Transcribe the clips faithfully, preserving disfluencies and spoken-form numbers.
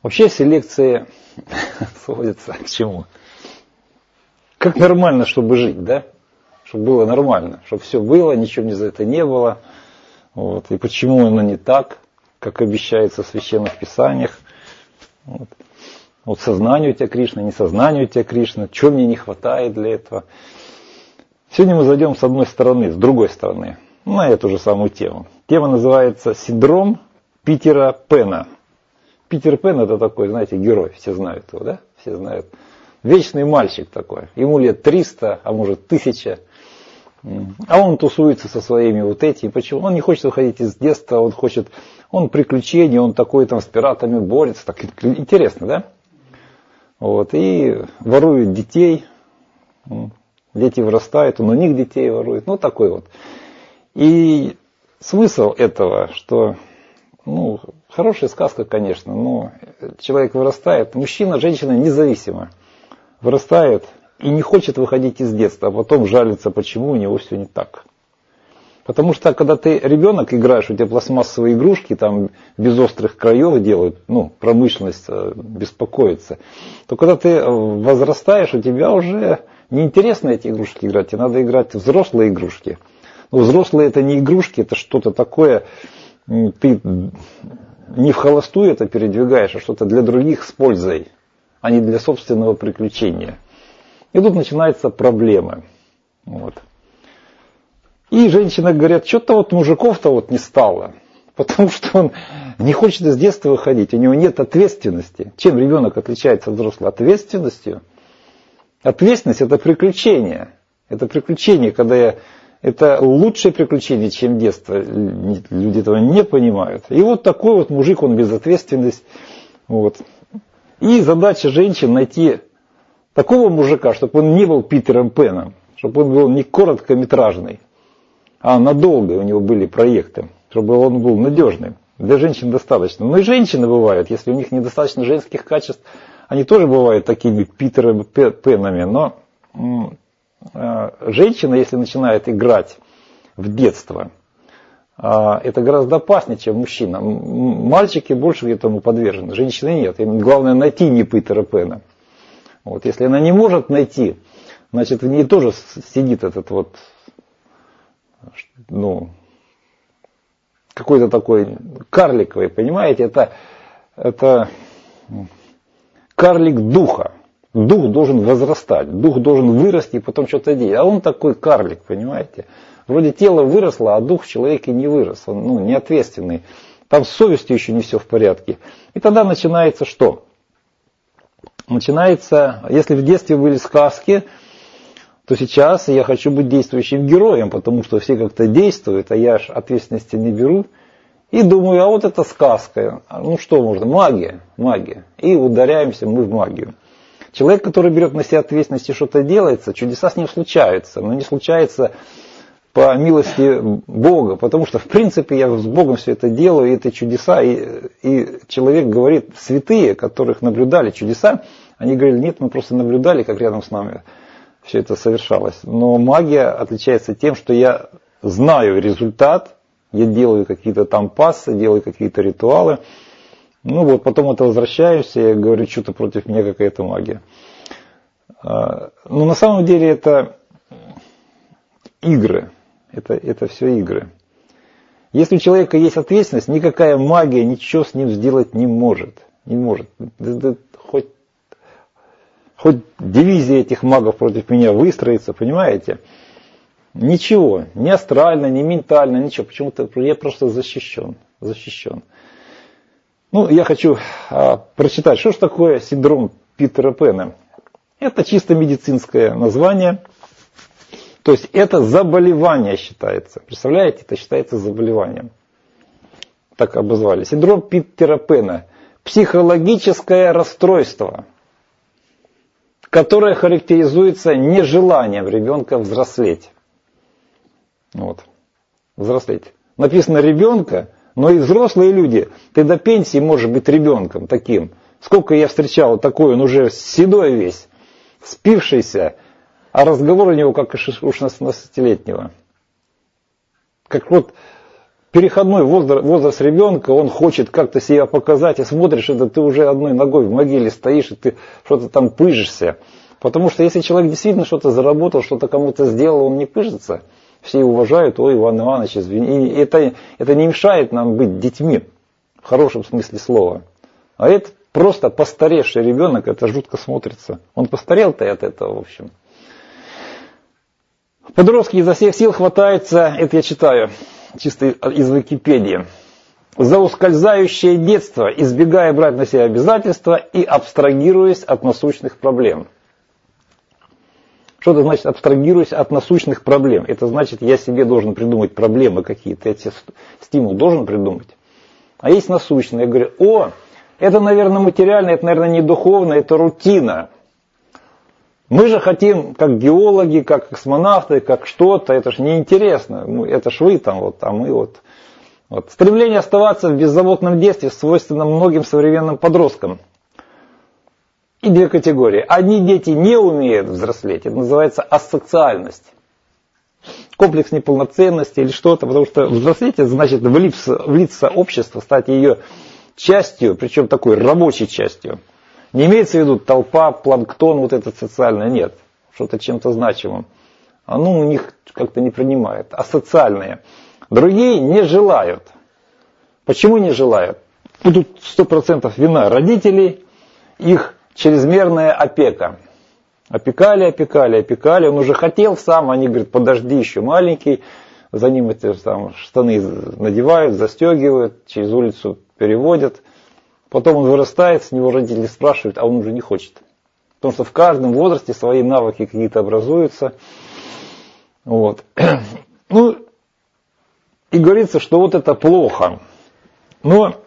Вообще селекция сводится к чему? Как нормально, чтобы жить, да? Чтобы было нормально, чтобы все было, ничего за это не было. Вот. И почему оно не так, как обещается в священных писаниях. Вот. Вот сознание у тебя Кришна, не сознание у тебя Кришна, чего мне не хватает для этого. Сегодня мы зайдем с одной стороны, с другой стороны, на эту же самую тему. Тема называется «Синдром Питера Пэна». Питер Пэн — это такой, знаете, герой, все знают его, да? Все знают. Вечный мальчик такой, ему лет триста, а может тысяча. А он тусуется со своими вот этими. Почему? Он не хочет выходить из детства, он хочет, он приключений, он такой там с пиратами борется. Так интересно, да? Вот, и ворует детей, дети вырастают, он у них детей ворует, ну такой вот. И смысл этого, что, ну, хорошая сказка, конечно, но человек вырастает, мужчина, женщина независимо, вырастает и не хочет выходить из детства, а потом жалится, почему у него все не так. Потому что, когда ты ребенок играешь, у тебя пластмассовые игрушки, там без острых краев делают, ну, промышленность беспокоится, то когда ты возрастаешь, у тебя уже неинтересно эти игрушки играть, тебе надо играть в взрослые игрушки. Но взрослые — это не игрушки, это что-то такое, ты не в холостую это передвигаешь, а что-то для других с пользой, а не для собственного приключения. И тут начинаются проблемы. Вот. И женщины говорят, что-то вот мужиков-то вот не стало, потому что он не хочет из детства выходить, у него нет ответственности. Чем ребенок отличается от взрослого? Ответственностью. Ответственность — это приключение. Это приключение, когда я... Это лучшее приключение, чем детство. Люди этого не понимают. И вот такой вот мужик, он безответственность. Вот. И задача женщин найти такого мужика, чтобы он не был Питером Пэном, чтобы он был не короткометражный, а надолго у него были проекты, чтобы он был надежным. Для женщин достаточно. Но и женщины бывают, если у них недостаточно женских качеств, они тоже бывают такими Питерами Пэнами. Но женщина, если начинает играть в детство, это гораздо опаснее, чем мужчина. Мальчики больше этому подвержены, женщины нет. Им главное найти не Питера Пэна. Вот. Если она не может найти, значит в ней тоже сидит этот вот, ну, какой-то такой карликовый, понимаете, это, это карлик духа. Дух должен возрастать, дух должен вырасти и потом что-то делать. А он такой карлик, понимаете. Вроде тело выросло, а дух в человеке не вырос. Он, ну, неответственный. Там с совестью еще не все в порядке. И тогда начинается что? Начинается, если в детстве были сказки, то сейчас я хочу быть действующим героем, потому что все как-то действуют, а я ж ответственности не беру. И думаю, а вот это сказка. Ну что можно? Магия. Магия. И ударяемся мы в магию. Человек, который берет на себя ответственность и что-то делается, чудеса с ним случаются. Но не случается по милости Бога. Потому что, в принципе, я с Богом все это делаю, и это чудеса. И, и человек говорит, святые, которых наблюдали чудеса, они говорили, нет, мы просто наблюдали, как рядом с нами все это совершалось. Но магия отличается тем, что я знаю результат, я делаю какие-то там пассы, делаю какие-то ритуалы. Ну вот, потом это возвращаюсь, и я говорю, что-то против меня какая-то магия. Но на самом деле это игры. Это, это все игры. Если у человека есть ответственность, никакая магия ничего с ним сделать не может. Не может. Хоть, хоть дивизия этих магов против меня выстроится, понимаете? Ничего. Ни астрально, ни ментально, ничего. Почему-то я просто защищен. Защищен. Ну, я хочу а, прочитать, что же такое синдром Питера Пэна. Это чисто медицинское название. То есть это заболевание считается. Представляете, это считается заболеванием. Так обозвали. Синдром Питера Пэна. Психологическое расстройство, которое характеризуется нежеланием ребенка взрослеть. Вот. Взрослеть. Написано ребенка. Но и взрослые люди, ты до пенсии можешь быть ребенком таким. Сколько я встречал такой, он уже седой весь, спившийся, а разговор у него как у шестнадцатилетнего. Как вот переходной возраст, возраст ребенка, он хочет как-то себя показать, и смотришь, это ты уже одной ногой в могиле стоишь, и ты что-то там пыжишься. Потому что если человек действительно что-то заработал, что-то кому-то сделал, он не пыжится. Все уважают, ой, Иван Иванович, извини. И это, это не мешает нам быть детьми, в хорошем смысле слова. А это просто постаревший ребенок, это жутко смотрится. Он постарел-то и от этого, в общем. Подростки изо всех сил хватаются, это я читаю, чисто из Википедии, за ускользающее детство, избегая брать на себя обязательства и абстрагируясь от насущных проблем. Что это значит абстрагируясь от насущных проблем? Это значит, я себе должен придумать проблемы какие-то, я себе стимул должен придумать. А есть насущные. Я говорю, о, это, наверное, материально, это, наверное, не духовно, это рутина. Мы же хотим, как геологи, как космонавты, как что-то, это же неинтересно. Это ж вы там, вот, а мы вот. вот. Стремление оставаться в беззаботном детстве свойственно многим современным подросткам. И две категории. Одни дети не умеют взрослеть, это называется асоциальность. Комплекс неполноценности или что-то, потому что взрослеть это значит влиться, влиться в общество, стать ее частью, причем такой рабочей частью. Не имеется в виду толпа, планктон, вот это социальное, нет, что-то чем-то значимым. Оно у них как-то не принимает, асоциальные. Другие не желают. Почему не желают? Тут сто процентов вина родителей, их чрезмерная опека. Опекали, опекали, опекали. Он уже хотел сам, они говорят, подожди, еще маленький. За ним эти там, штаны надевают, застегивают, через улицу переводят. Потом он вырастает, с него родители спрашивают, а он уже не хочет. Потому что в каждом возрасте свои навыки какие-то образуются. Вот. Ну, и говорится, что вот это плохо. Но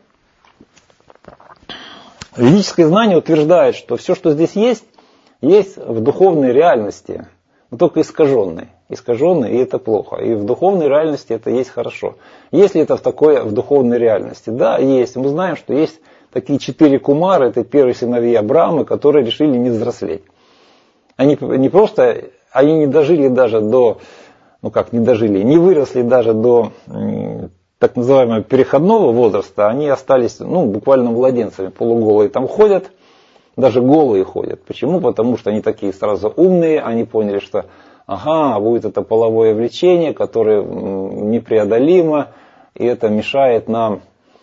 ведическое знание утверждает, что все, что здесь есть, есть в духовной реальности, но только искаженной. Искаженной, и это плохо. И в духовной реальности это есть хорошо. Есть ли это в такой, в духовной реальности? Да, есть. Мы знаем, что есть такие четыре кумары, это первые сыновья Брамы, которые решили не взрослеть. Они не просто, они не дожили даже до, ну как не дожили, не выросли даже до так называемого переходного возраста, они остались, ну, буквально младенцами, полуголые там ходят, даже голые ходят. Почему? Потому что они такие сразу умные, они поняли, что ага, будет это половое влечение, которое непреодолимо, и это мешает нам,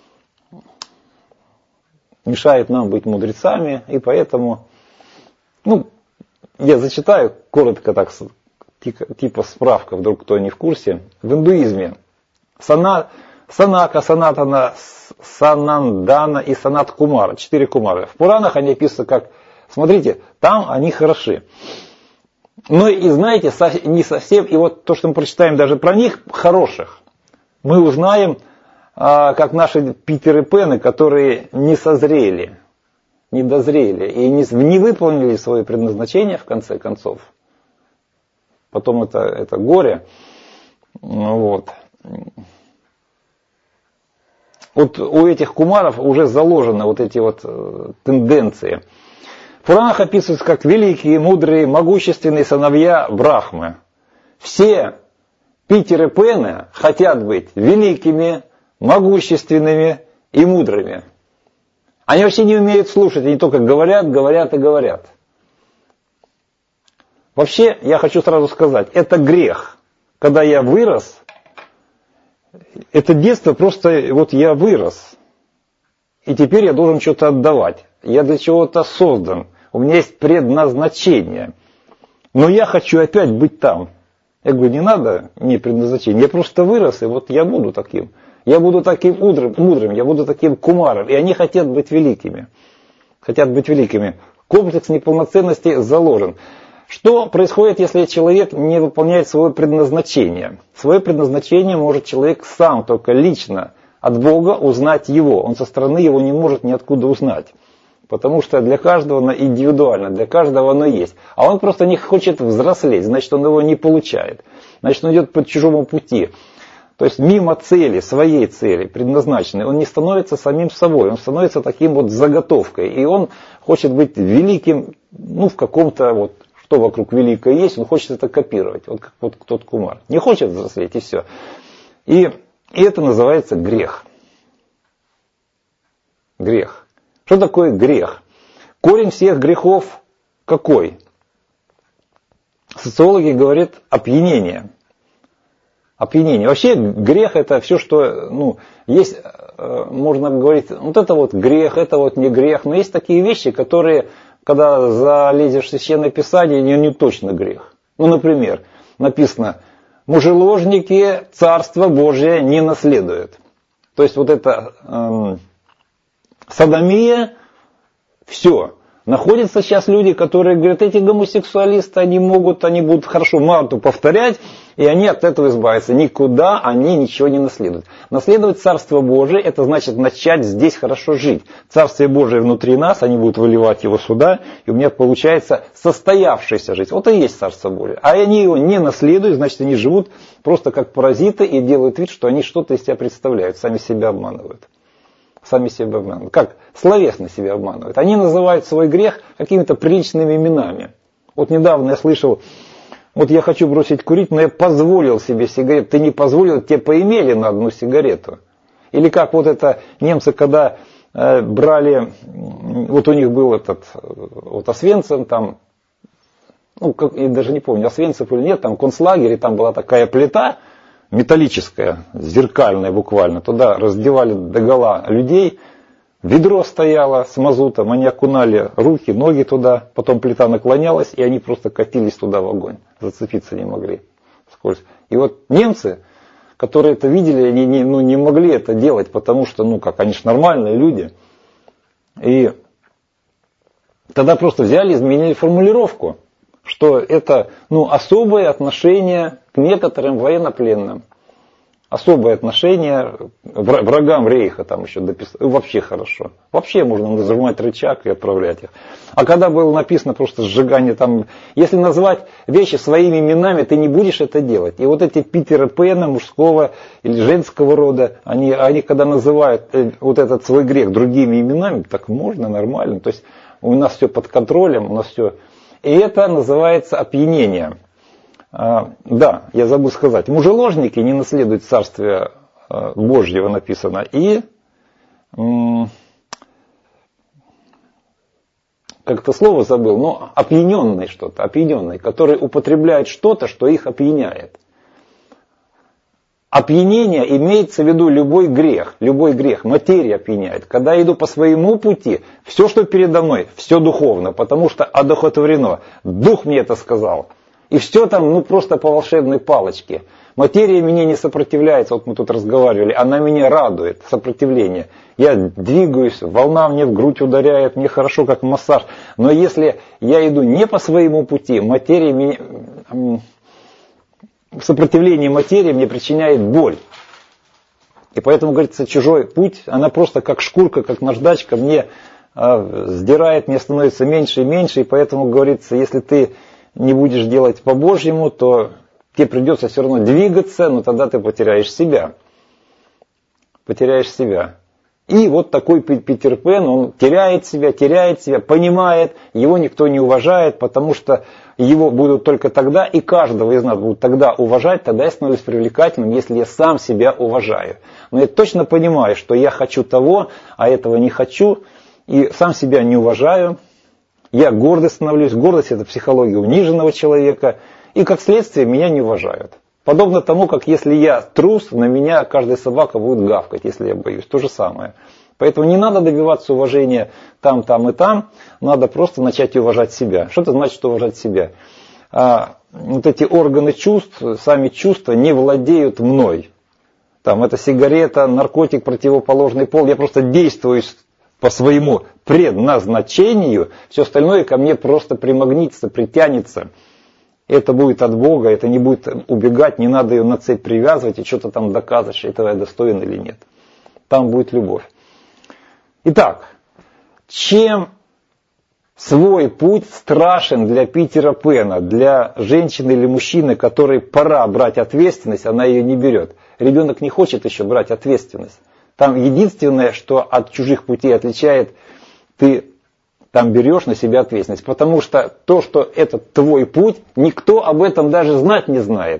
мешает нам быть мудрецами, и поэтому, ну, я зачитаю коротко так, типа справка, вдруг кто не в курсе. В индуизме Сана, Санака, Санатана, Санандана и Санат Кумара, четыре кумара. В Пуранах они описаны как, смотрите, там они хороши. Но и знаете, не совсем, и вот то, что мы прочитаем даже про них, хороших, мы узнаем, как наши Питеры Пены, которые не созрели, не дозрели и не, не выполнили свое предназначение в конце концов. Потом это, это горе. Вот. Вот у этих кумаров уже заложены вот эти вот тенденции. В Пуранах описываются как великие, мудрые, могущественные сыновья Брахмы. Все Питеры Пены хотят быть великими, могущественными и мудрыми. Они вообще не умеют слушать, они только говорят, говорят и говорят. Вообще, я хочу сразу сказать, это грех. Когда я вырос, это детство просто, вот я вырос. И теперь я должен что-то отдавать. Я для чего-то создан. У меня есть предназначение. Но я хочу опять быть там. Я говорю, не надо мне предназначение. Я просто вырос, и вот я буду таким. Я буду таким мудрым, мудрым, я буду таким кумаром. И они хотят быть великими. Хотят быть великими. Комплекс неполноценности заложен. Что происходит, если человек не выполняет свое предназначение? Свое предназначение может человек сам, только лично от Бога узнать его. Он со стороны его не может ниоткуда узнать. Потому что для каждого оно индивидуально, для каждого оно есть. А он просто не хочет взрослеть, значит он его не получает. Значит он идет по чужому пути. То есть мимо цели, своей цели, предназначенной, он не становится самим собой, он становится таким вот заготовкой. И он хочет быть великим, ну в каком-то вот, что вокруг великое есть, он хочет это копировать, вот как вот тот кумар. Не хочет взрослеть и все. И И это называется грех. Грех. Что такое грех? Корень всех грехов какой? Социологи говорят опьянение. Опьянение. Вообще грех это все, что, ну, есть, можно говорить, вот это вот грех, это вот не грех. Но есть такие вещи, которые, когда залезешь в Священное Писание, не, не точно грех. Ну, например, написано, мужеложники Царство Божие не наследуют. То есть вот это эм, содомия, все. Находятся сейчас люди, которые говорят, эти гомосексуалисты, они могут, они будут хорошо Марту повторять, и они от этого избавятся. Никуда они ничего не наследуют. Наследовать Царство Божие, это значит начать здесь хорошо жить. Царствие Божие внутри нас, они будут выливать его сюда, и у меня получается состоявшаяся жизнь. Вот и есть Царство Божие. А они его не наследуют, значит они живут просто как паразиты и делают вид, что они что-то из себя представляют, сами себя обманывают. Сами себя обманывают. Как? Словесно себя обманывают. Они называют свой грех какими-то приличными именами. Вот недавно я слышал, вот я хочу бросить курить, но я позволил себе сигарету. Ты не позволил, тебе поимели на одну сигарету. Или как вот это немцы, когда э, брали, вот у них был этот, вот Освенцим, там, ну, как, я даже не помню, Освенцим или нет, там концлагерь, и там была такая плита, металлическая, зеркальная буквально, туда раздевали догола людей, ведро стояло с мазутом, они окунали руки, ноги туда, потом плита наклонялась, и они просто катились туда в огонь, зацепиться не могли вскользь. И вот немцы, которые это видели, они не, ну, не могли это делать, потому что, ну как, они же нормальные люди. И тогда просто взяли и изменили формулировку, что это, ну, особое отношение к некоторым военнопленным. Особое отношение врагам Рейха там еще дописать. Вообще хорошо. Вообще можно нажимать рычаг и отправлять их. А когда было написано просто сжигание там, если назвать вещи своими именами, ты не будешь это делать. И вот эти Питера Пэна мужского или женского рода, они, они когда называют вот этот свой грех другими именами, так можно, нормально. То есть у нас все под контролем, у нас все. И это называется опьянение. А, да, я забыл сказать. Мужеложники не наследуют Царствие Божьего, написано. И м- как-то слово забыл, но опьяненный что-то, опьяненный, который употребляет что-то, что их опьяняет. Опьянение имеется в виду любой грех, любой грех, материя опьяняет. Когда я иду по своему пути, все, что передо мной, все духовно, потому что одухотворено. Дух мне это сказал. И все там, ну, просто по волшебной палочке. Материя мне не сопротивляется, вот мы тут разговаривали, она меня радует, сопротивление. Я двигаюсь, волна мне в грудь ударяет, мне хорошо, как массаж. Но если я иду не по своему пути, материя меня... сопротивление материи мне причиняет боль. И поэтому, говорится, чужой путь, она просто как шкурка, как наждачка, мне э, сдирает, мне становится меньше и меньше. И поэтому, говорится, если ты не будешь делать по-божьему, то тебе придется все равно двигаться, но тогда ты потеряешь себя. Потеряешь себя. И вот такой Питер Пэн, он теряет себя, теряет себя, понимает, его никто не уважает, потому что его будут только тогда, и каждого из нас будут тогда уважать, тогда я становлюсь привлекательным, если я сам себя уважаю. Но я точно понимаю, что я хочу того, а этого не хочу, и сам себя не уважаю. Я гордый становлюсь, гордость это психология униженного человека, и как следствие меня не уважают. Подобно тому, как если я трус, на меня каждая собака будет гавкать, если я боюсь. То же самое. Поэтому не надо добиваться уважения там, там и там. Надо просто начать уважать себя. Что это значит уважать себя? А, вот эти органы чувств, сами чувства не владеют мной. Там это сигарета, наркотик, противоположный пол. Я просто действую по своему предназначению. Все остальное ко мне просто примагнитится, притянется. Это будет от Бога, это не будет убегать, не надо ее на цепь привязывать и что-то там доказывать, этого я достоин или нет. Там будет любовь. Итак, чем свой путь страшен для Питера Пэна, для женщины или мужчины, которой пора брать ответственность, она ее не берет. Ребенок не хочет еще брать ответственность. Там единственное, что от чужих путей отличает, ты там берешь на себя ответственность. Потому что то, что это твой путь, никто об этом даже знать не знает.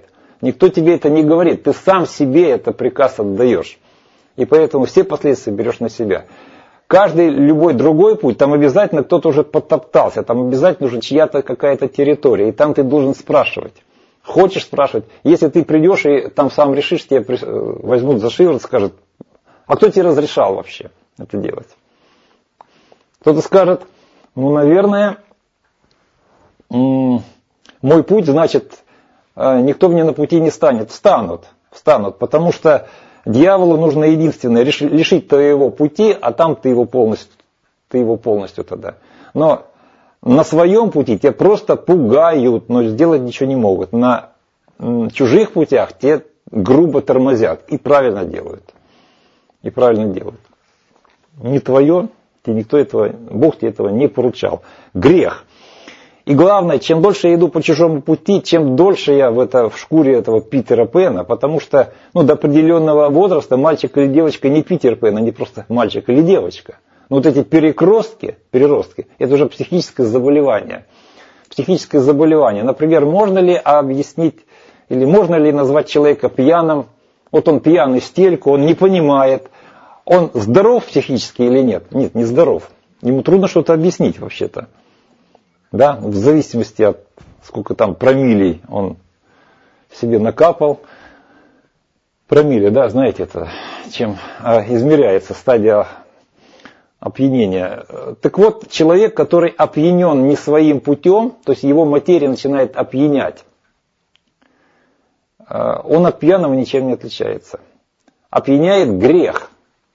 Никто тебе это не говорит. Ты сам себе это приказ отдаешь. И поэтому все последствия берешь на себя. Каждый, любой другой путь, там обязательно кто-то уже подтоптался, там обязательно уже чья-то какая-то территория. И там ты должен спрашивать. Хочешь спрашивать? Если ты придешь и там сам решишь, тебя возьмут за шиворот, скажут, а кто тебе разрешал вообще это делать? Кто-то скажет, ну, наверное, мой путь, значит, никто мне на пути не станет. Встанут, встанут, потому что дьяволу нужно единственное, лишить твоего пути, а там ты его полностью, ты его полностью тогда. Но на своем пути тебя просто пугают, но сделать ничего не могут. На чужих путях тебя грубо тормозят и правильно делают. И правильно делают. Не твое, тебе никто этого, Бог тебе этого не поручал. Грех. И главное, чем дольше я иду по чужому пути, чем дольше я в, это, в шкуре этого Питера Пэна, потому что ну, до определенного возраста мальчик или девочка не Питер Пэн, а не просто мальчик или девочка. Но вот эти перекростки, переростки, это уже психическое заболевание. Психическое заболевание. Например, можно ли объяснить, или можно ли назвать человека пьяным? Вот он пьяный в стельку, он не понимает, он здоров психически или нет? Нет, не здоров. Ему трудно что-то объяснить вообще-то. Да, в зависимости от сколько там промиллей он себе накапал. Промилле, да, знаете, это чем измеряется стадия опьянения. Так вот, человек, который опьянен не своим путем, то есть его материя начинает опьянять, он от пьяного ничем не отличается. Опьяняет грех.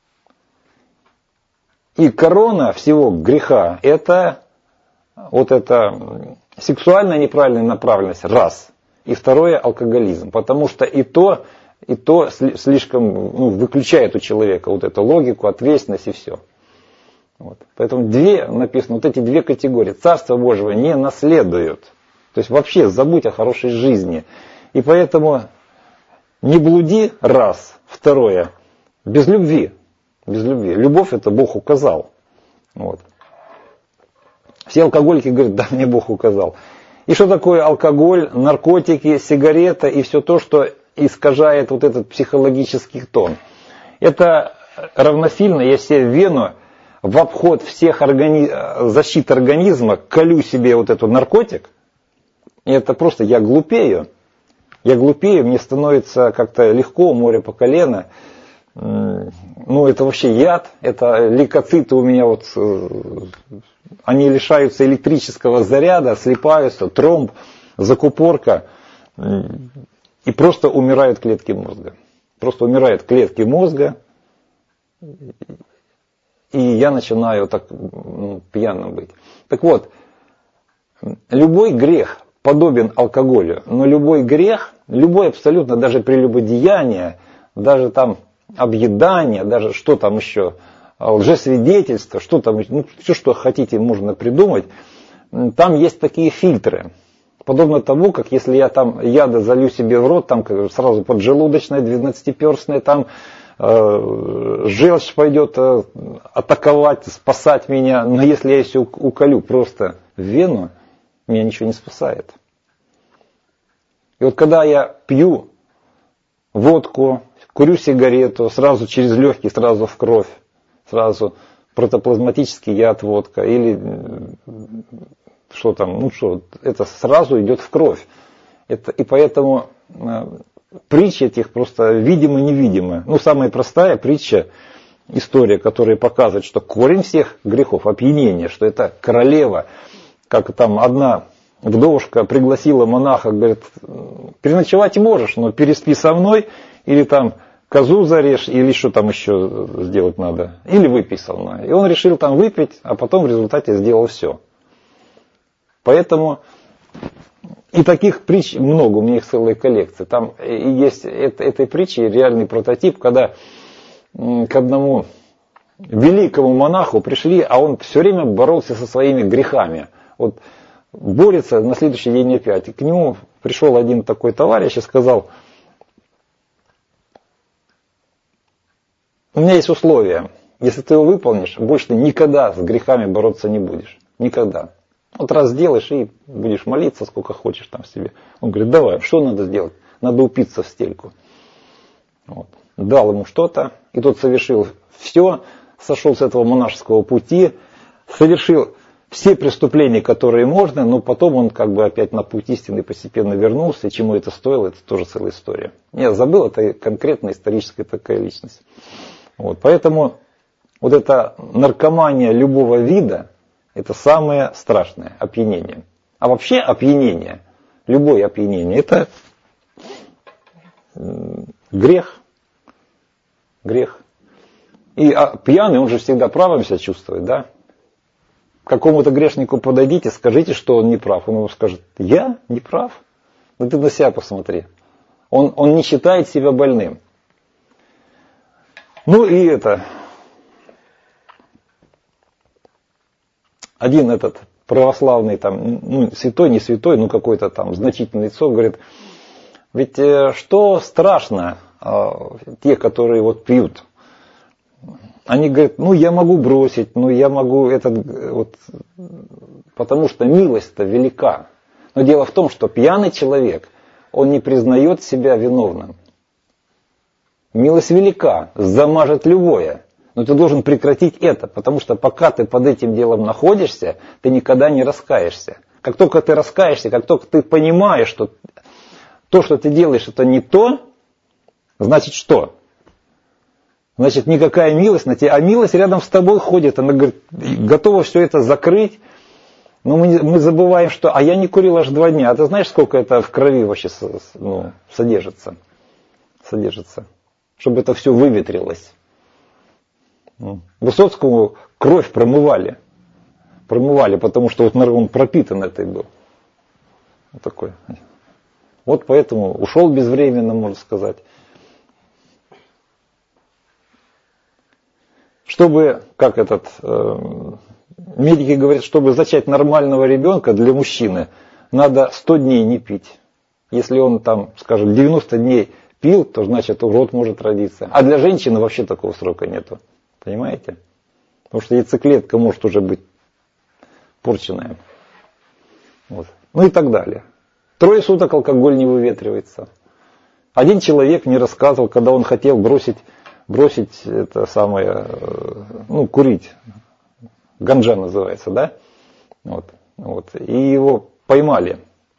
И корона всего греха – это вот эта сексуальная неправильная направленность, раз. И второе – алкоголизм. Потому что и то, и то слишком ну, выключает у человека вот эту логику, ответственность и все. Вот. Поэтому две, написано, вот эти две категории. Царство Божьего не наследуют. То есть вообще забудь о хорошей жизни. И поэтому не блуди, раз. Второе, без любви. Без любви. Любовь это Бог указал. Вот. Все алкоголики говорят, да, мне Бог указал. И что такое алкоголь, наркотики, сигарета и все то, что искажает вот этот психологический тон. Это равносильно, я себе в вену в обход всех органи... защит организма колю себе вот этот наркотик. И это просто я глупею. Я глупею, мне становится как-то легко, море по колено. Ну, это вообще яд, это лейкоциты у меня вот, они лишаются электрического заряда, слипаются, тромб, закупорка, и просто умирают клетки мозга. Просто умирают клетки мозга, и я начинаю так ну, пьяным быть. Так вот, любой грех подобен алкоголю, но любой грех, любой абсолютно, даже прелюбодеяние, даже там объедание, даже что там еще, лжесвидетельство, что там, ну, все, что хотите, можно придумать. Там есть такие фильтры. Подобно тому, как если я там яда залью себе в рот, там сразу поджелудочная, двенадцатиперстная, там э, желчь пойдет э, атаковать, спасать меня. Но если я если уколю просто в вену, меня ничего не спасает. И вот когда я пью водку, курю сигарету, сразу через легкие, сразу в кровь, сразу протоплазматический яд, водка, или что там, ну что, это сразу идет в кровь. Это, и поэтому э, притчи этих просто видимо-невидимо. Ну, самая простая притча, история, которая показывает, что корень всех грехов, опьянение, что это королева, как там одна вдовушка пригласила монаха, говорит, переночевать можешь, но переспи со мной, или там козу зарежь, или что там еще сделать надо, или выпей со мной. И он решил там выпить, а потом в результате сделал все. Поэтому и таких притч много, у меня их целая коллекция. Там и есть это, этой притчи реальный прототип, когда к одному великому монаху пришли, а он все время боролся со своими грехами. Вот борется на следующий день опять. И к нему пришел один такой товарищ и сказал: у меня есть условия. Если ты его выполнишь, больше ты никогда с грехами бороться не будешь. Никогда. Вот раз сделаешь и будешь молиться сколько хочешь там себе. Он говорит: давай, что надо сделать? надо упиться в стельку. Вот. Дал ему что-то, и тот совершил все, сошел с этого монашеского пути, совершил все преступления, которые можно, но потом он как бы опять на путь истины постепенно вернулся, и чему это стоило, это тоже целая история. Я забыл, это конкретно историческая такая личность. Вот. Поэтому вот эта наркомания любого вида, это самое страшное опьянение. А вообще опьянение, любое опьянение, это грех. Грех. И а, пьяный, он же всегда правым себя чувствует, да? Какому-то грешнику подойдите, скажите, что он не прав. Он ему скажет, я не прав? Да ты на себя посмотри. Он, он не считает себя больным. Ну и это... Один этот православный, там, ну, святой, не святой, ну какой-то там значительный лицо, говорит, ведь э, что страшно, э, те, которые вот пьют, они говорят, ну я могу бросить, ну я могу этот, вот, потому что милость-то велика. Но дело в том, что пьяный человек, он не признает себя виновным. Милость велика, замажет любое. Но ты должен прекратить это, потому что пока ты под этим делом находишься, ты никогда не раскаешься. Как только ты раскаешься, как только ты понимаешь, что то, что ты делаешь, это не то, значит что? Значит, никакая милость на тебя, а милость рядом с тобой ходит, она говорит, готова все это закрыть. Но мы, мы забываем, что, а я не курил аж два дня, а ты знаешь, сколько это в крови вообще ну, содержится? Содержится, чтобы это все выветрилось. Высоцкому кровь промывали. Промывали, потому что вот он пропитан этой был. Вот такой. Вот поэтому ушел безвременно, можно сказать. Чтобы, как этот, э, медики говорят, чтобы зачать нормального ребенка для мужчины, надо сто дней не пить. Если он там, скажем, девяносто дней пил, то значит урод может родиться. А для женщины вообще такого срока нету. Понимаете? Потому что яйцеклетка может уже быть порченная. Вот. Ну и так далее. Трое суток алкоголь не выветривается. Один человек мне рассказывал, когда он хотел бросить, бросить это самое, ну, курить. Ганджа называется, да? Вот. Вот. И его поймали.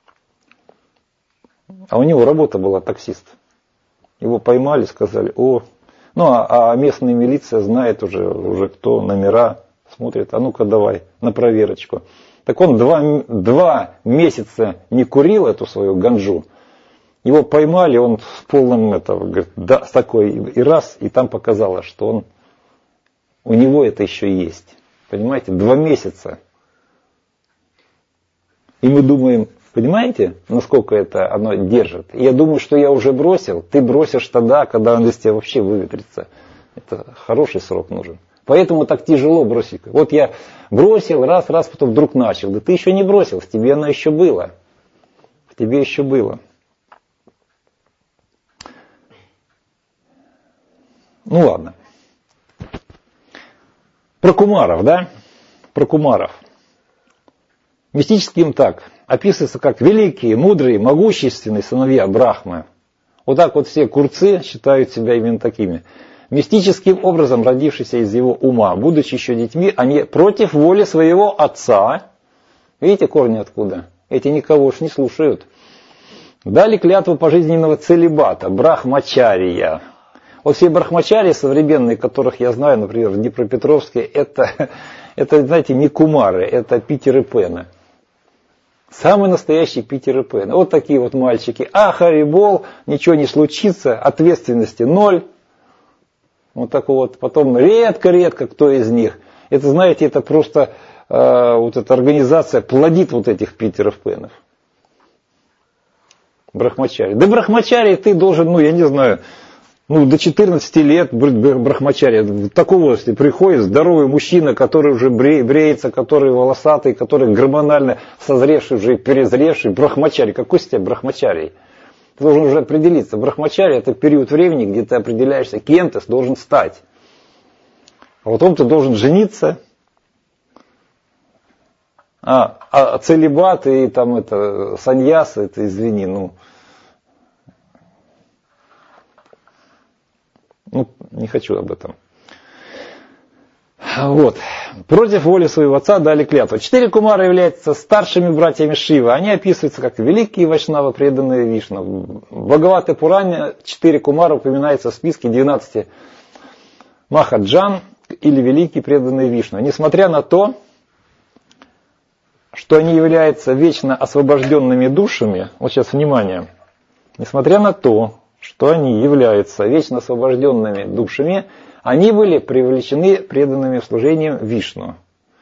А у него работа была таксист. Его поймали, сказали, о... Ну, а, а местная милиция знает уже, уже кто, номера, смотрит, а ну-ка давай, на проверочку. Так он два, два месяца не курил эту свою ганджу. Его поймали, он с полным этого, говорит, да, с такой, и раз, и там показалось, что он, у него это еще есть. Понимаете, два месяца. И мы думаем, понимаете, насколько это оно держит? И я думаю, что я уже бросил. Ты бросишь тогда, когда он из тебя вообще выветрится. Это хороший срок нужен. Поэтому так тяжело бросить. Вот я бросил, раз, раз, потом вдруг начал. Да ты еще не бросил, в тебе оно еще было. В тебе еще было. Ну ладно. Про кумаров, да? Про кумаров. Мистически им так. Описывается как великие, мудрые, могущественные сыновья Брахмы. Вот так вот все курцы считают себя именно такими. Мистическим образом родившиеся из его ума, будучи еще детьми, они против воли своего отца, видите корни откуда? Эти никого уж не слушают. Дали клятву пожизненного целибата, брахмачария. Вот все брахмачарии современные, которых я знаю, например, в Днепропетровске, это, это знаете, не кумары, это Питер Пэны. Самый настоящий Питер Пэн. Вот такие вот мальчики. А, харибол, ничего не случится, ответственности ноль. Вот так вот. Потом редко-редко кто из них. Это, знаете, это просто э, вот эта организация плодит вот этих Питеров Пэнов. Брахмачари. Да брахмачари ты должен, ну я не знаю, ну до четырнадцати лет брахмачари. Такого, если приходит здоровый мужчина, который уже бреется, который волосатый, который гормонально созревший, уже перезревший, брахмачари. Какой из тебя брахмачарий? Ты должен уже определиться. Брахмачари это период времени, где ты определяешься, кем ты должен стать. А потом ты должен жениться. А, а целибат и там это саньяс, это извини, ну Не хочу об этом. Вот. Против воли своего отца дали клятву. Четыре кумара являются старшими братьями Шивы. Они описываются как великие вайшнавы, преданные Вишну. В Бхагавата Пуране четыре кумара упоминаются в списке двенадцати Махаджан или великие преданные Вишну. Несмотря на то, что они являются вечно освобожденными душами, вот сейчас внимание, несмотря на то, что они являются вечно освобожденными душами, они были привлечены преданными в служением Вишну.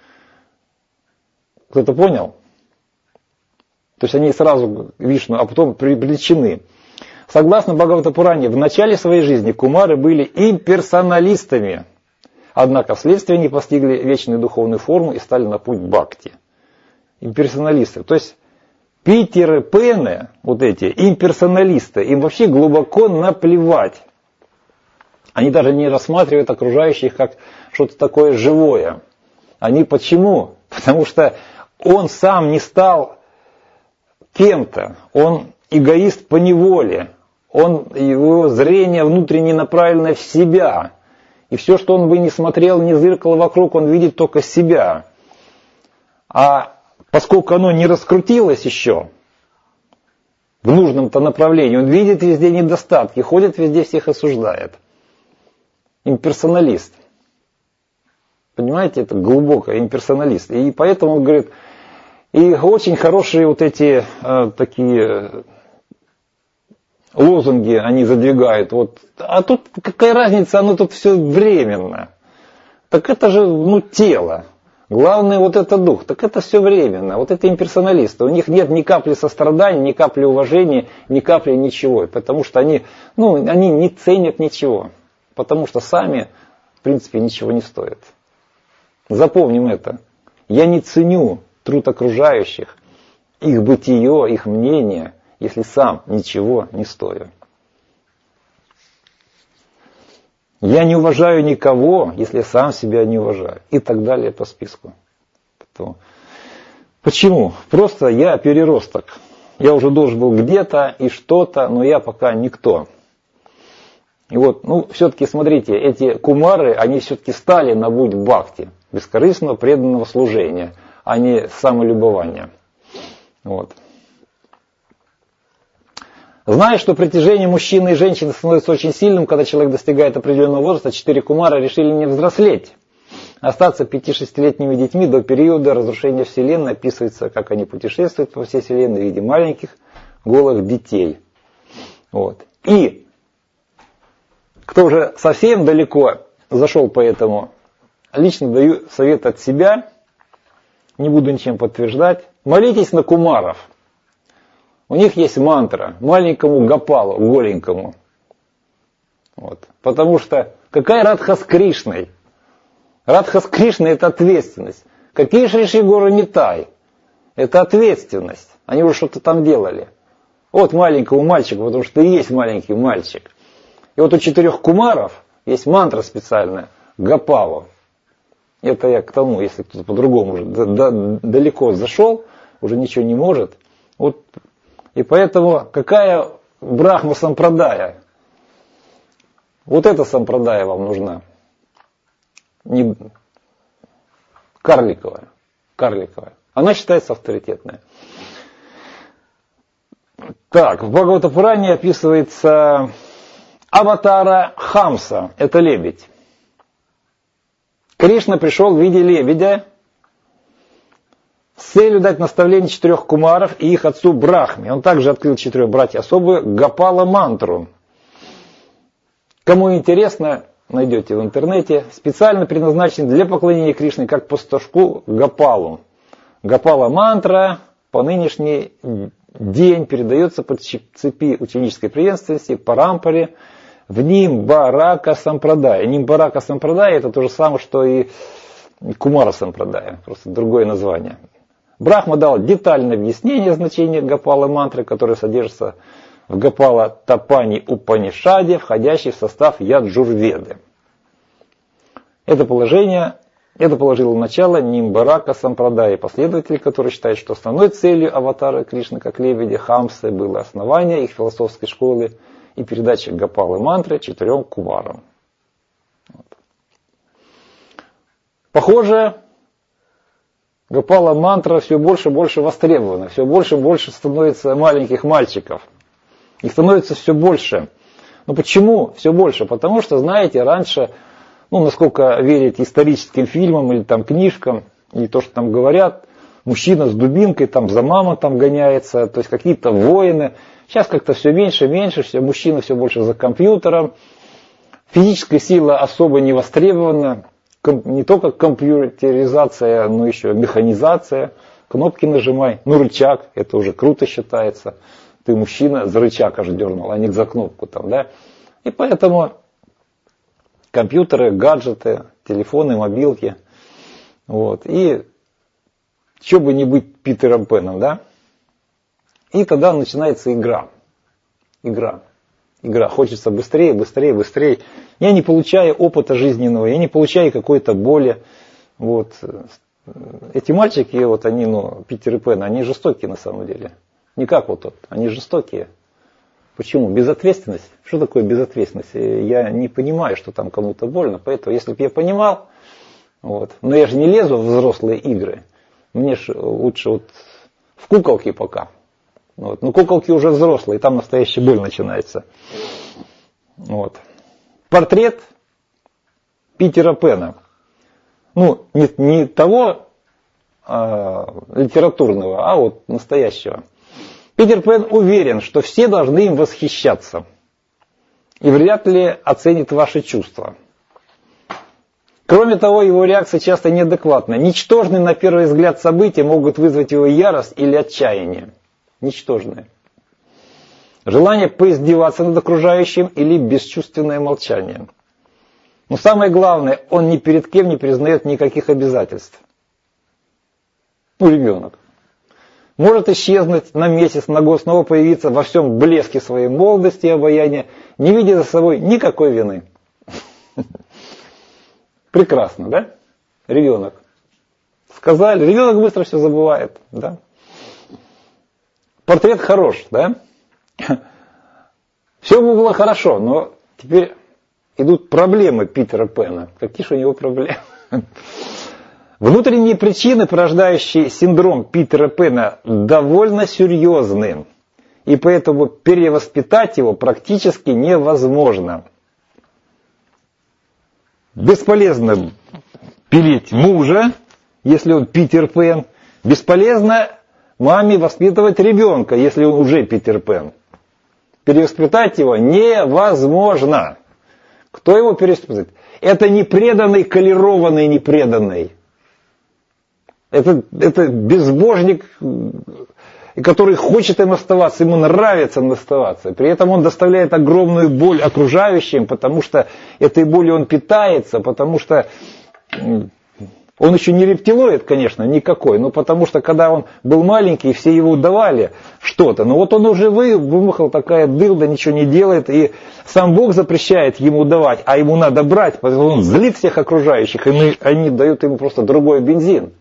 Кто-то понял? То есть они сразу Вишну, а потом привлечены. Согласно Бхагавата Пуране, в начале своей жизни кумары были имперсоналистами, однако вследствие они постигли вечную духовную форму и стали на путь бхакти. Имперсоналисты. То есть Питеры Пены, вот эти имперсоналисты, им вообще глубоко наплевать. Они даже не рассматривают окружающих как что-то такое живое. Они почему? Потому что он сам не стал кем-то. Он эгоист по неволе. Он, его зрение внутренне направлено в себя. И все, что он бы не смотрел, не зыркал вокруг, он видит только себя. А поскольку оно не раскрутилось еще в нужном-то направлении, он видит везде недостатки, ходит везде, всех осуждает. Имперсоналист. Понимаете, это глубоко имперсоналист. И поэтому он говорит, и очень хорошие вот эти э, такие лозунги они задвигают. Вот. А тут какая разница, оно тут все временно. Так это же ну, тело. Главное вот это дух. Так это все временно. Вот это имперсоналисты. У них нет ни капли сострадания, ни капли уважения, ни капли ничего. Потому что они, ну, они не ценят ничего. Потому что сами, в принципе, ничего не стоят. Запомним это. Я не ценю труд окружающих, их бытие, их мнение, если сам ничего не стою. Я не уважаю никого, если сам себя не уважаю. И так далее по списку. Почему? Просто я переросток. Я уже должен был где-то и что-то, но я пока никто. И вот, ну, все-таки, смотрите, эти кумары, они все-таки стали на путь бхакти, бескорыстного преданного служения, а не самолюбования. Вот. Зная, что притяжение мужчины и женщины становится очень сильным, когда человек достигает определенного возраста, четыре кумара решили не взрослеть, остаться пяти-шестилетними детьми до периода разрушения Вселенной. Описывается, как они путешествуют по всей Вселенной в виде маленьких голых детей. Вот. И кто уже совсем далеко зашел по этому, лично даю совет от себя, не буду ничем подтверждать, молитесь на кумаров. У них есть мантра маленькому Гопалу, голенькому. Вот. Потому что какая Радха с Кришной? Радха с Кришной это ответственность. Какие Шри Шри Горы Нитай? Это ответственность. Они уже что-то там делали. Вот маленькому мальчику, потому что и есть маленький мальчик. И вот у четырех кумаров есть мантра специальная Гопалу. Это я к тому, если кто-то по-другому уже далеко зашел, уже ничего не может. Вот. И поэтому какая Брахма Сампрадая? Вот эта Сампрадая вам нужна. Не карликовая. Карликовая. Она считается авторитетной. Так, в Бхагавата Пуране описывается аватара Хамса. Это лебедь. Кришна пришел в виде лебедя с целью дать наставление четырех кумаров и их отцу Брахме. Он также открыл четырех братьев особую Гопала мантру. Кому интересно, найдете в интернете. Специально предназначен для поклонения Кришне как пастушку Гопалу. Гопала мантра по нынешний день передается по цепи ученической преемственности Парампаре в Нимбарака Сампрадая. Нимбарака Сампрадая это то же самое, что и Кумара Сампрадая, просто другое название. Брахма дал детальное объяснение значения Гопала мантры, которое содержится в Гопала Тапани Упанишаде, входящей в состав Яджурведы. Это положение, это положило начало Нимбарака Сампрадая, последователи, которые считают, что основной целью аватара Кришны как лебедя Хамсы было основание их философской школы и передача Гопалы мантры четырем кумарам. Похоже, Гопала мантра все больше и больше востребована, все больше и больше становится маленьких мальчиков. Их становится все больше. Но почему все больше? Потому что, знаете, раньше, ну, насколько верить историческим фильмам или там книжкам, и то, что там говорят, мужчина с дубинкой там за маму там гоняется, то есть какие-то воины. Сейчас как-то все меньше и меньше, все, мужчина все больше за компьютером. Физическая сила особо не востребована. Не только компьютеризация, но еще механизация. Кнопки нажимай. Ну, рычаг, это уже круто считается. Ты мужчина, за рычаг аж дернул, а не за кнопку там, да. И поэтому компьютеры, гаджеты, телефоны, мобилки. Вот. И что бы не быть Питером Пэном, да. И тогда начинается игра. Игра. Игра. Хочется быстрее, быстрее, быстрее. Я не получаю опыта жизненного, я не получаю какой-то боли. Вот. Эти мальчики, вот они, ну, Питер и Пен, они жестокие на самом деле. Не как вот тот, они жестокие. Почему? Безответственность. Что такое безответственность? Я не понимаю, что там кому-то больно, поэтому если бы я понимал, вот, но я же не лезу в взрослые игры. Мне же лучше вот в куколки пока. Вот. Но куколки уже взрослые, там настоящая боль начинается. Вот. Портрет Питера Пэна. Ну, не, не того а, литературного, а вот настоящего. Питер Пэн уверен, что все должны им восхищаться. И вряд ли оценит ваши чувства. Кроме того, его реакция часто неадекватна. Ничтожные на первый взгляд события могут вызвать его ярость или отчаяние. Ничтожные. Желание поиздеваться над окружающим или бесчувственное молчание. Но самое главное, он ни перед кем не признает никаких обязательств. Ну, ребенок. Может исчезнуть на месяц, на год, снова появиться во всем блеске своей молодости и обаяния, не видя за собой никакой вины. Прекрасно, да? Ребенок. Сказали, ребенок быстро все забывает, да? Портрет хорош, да? Все было хорошо, но теперь идут проблемы Питера Пэна. Какие же у него проблемы? Внутренние причины, порождающие синдром Питера Пэна, довольно серьезны. И поэтому перевоспитать его практически невозможно. Бесполезно пилить мужа, если он Питер Пэн. Бесполезно маме воспитывать ребенка, если он уже Питер Пэн. Перевоспитать его невозможно. Кто его перевоспитает? Это непреданный, колерованный непреданный. Это, это безбожник, который хочет им оставаться, ему нравится им оставаться. При этом он доставляет огромную боль окружающим, потому что этой болью он питается, потому что он еще не рептилоид, конечно, никакой, но потому что когда он был маленький, все его давали что-то. Но вот он уже вымахал, такая дылда, ничего не делает, и сам Бог запрещает ему давать, а ему надо брать, потому что он злит всех окружающих, и они дают ему просто другой бензин.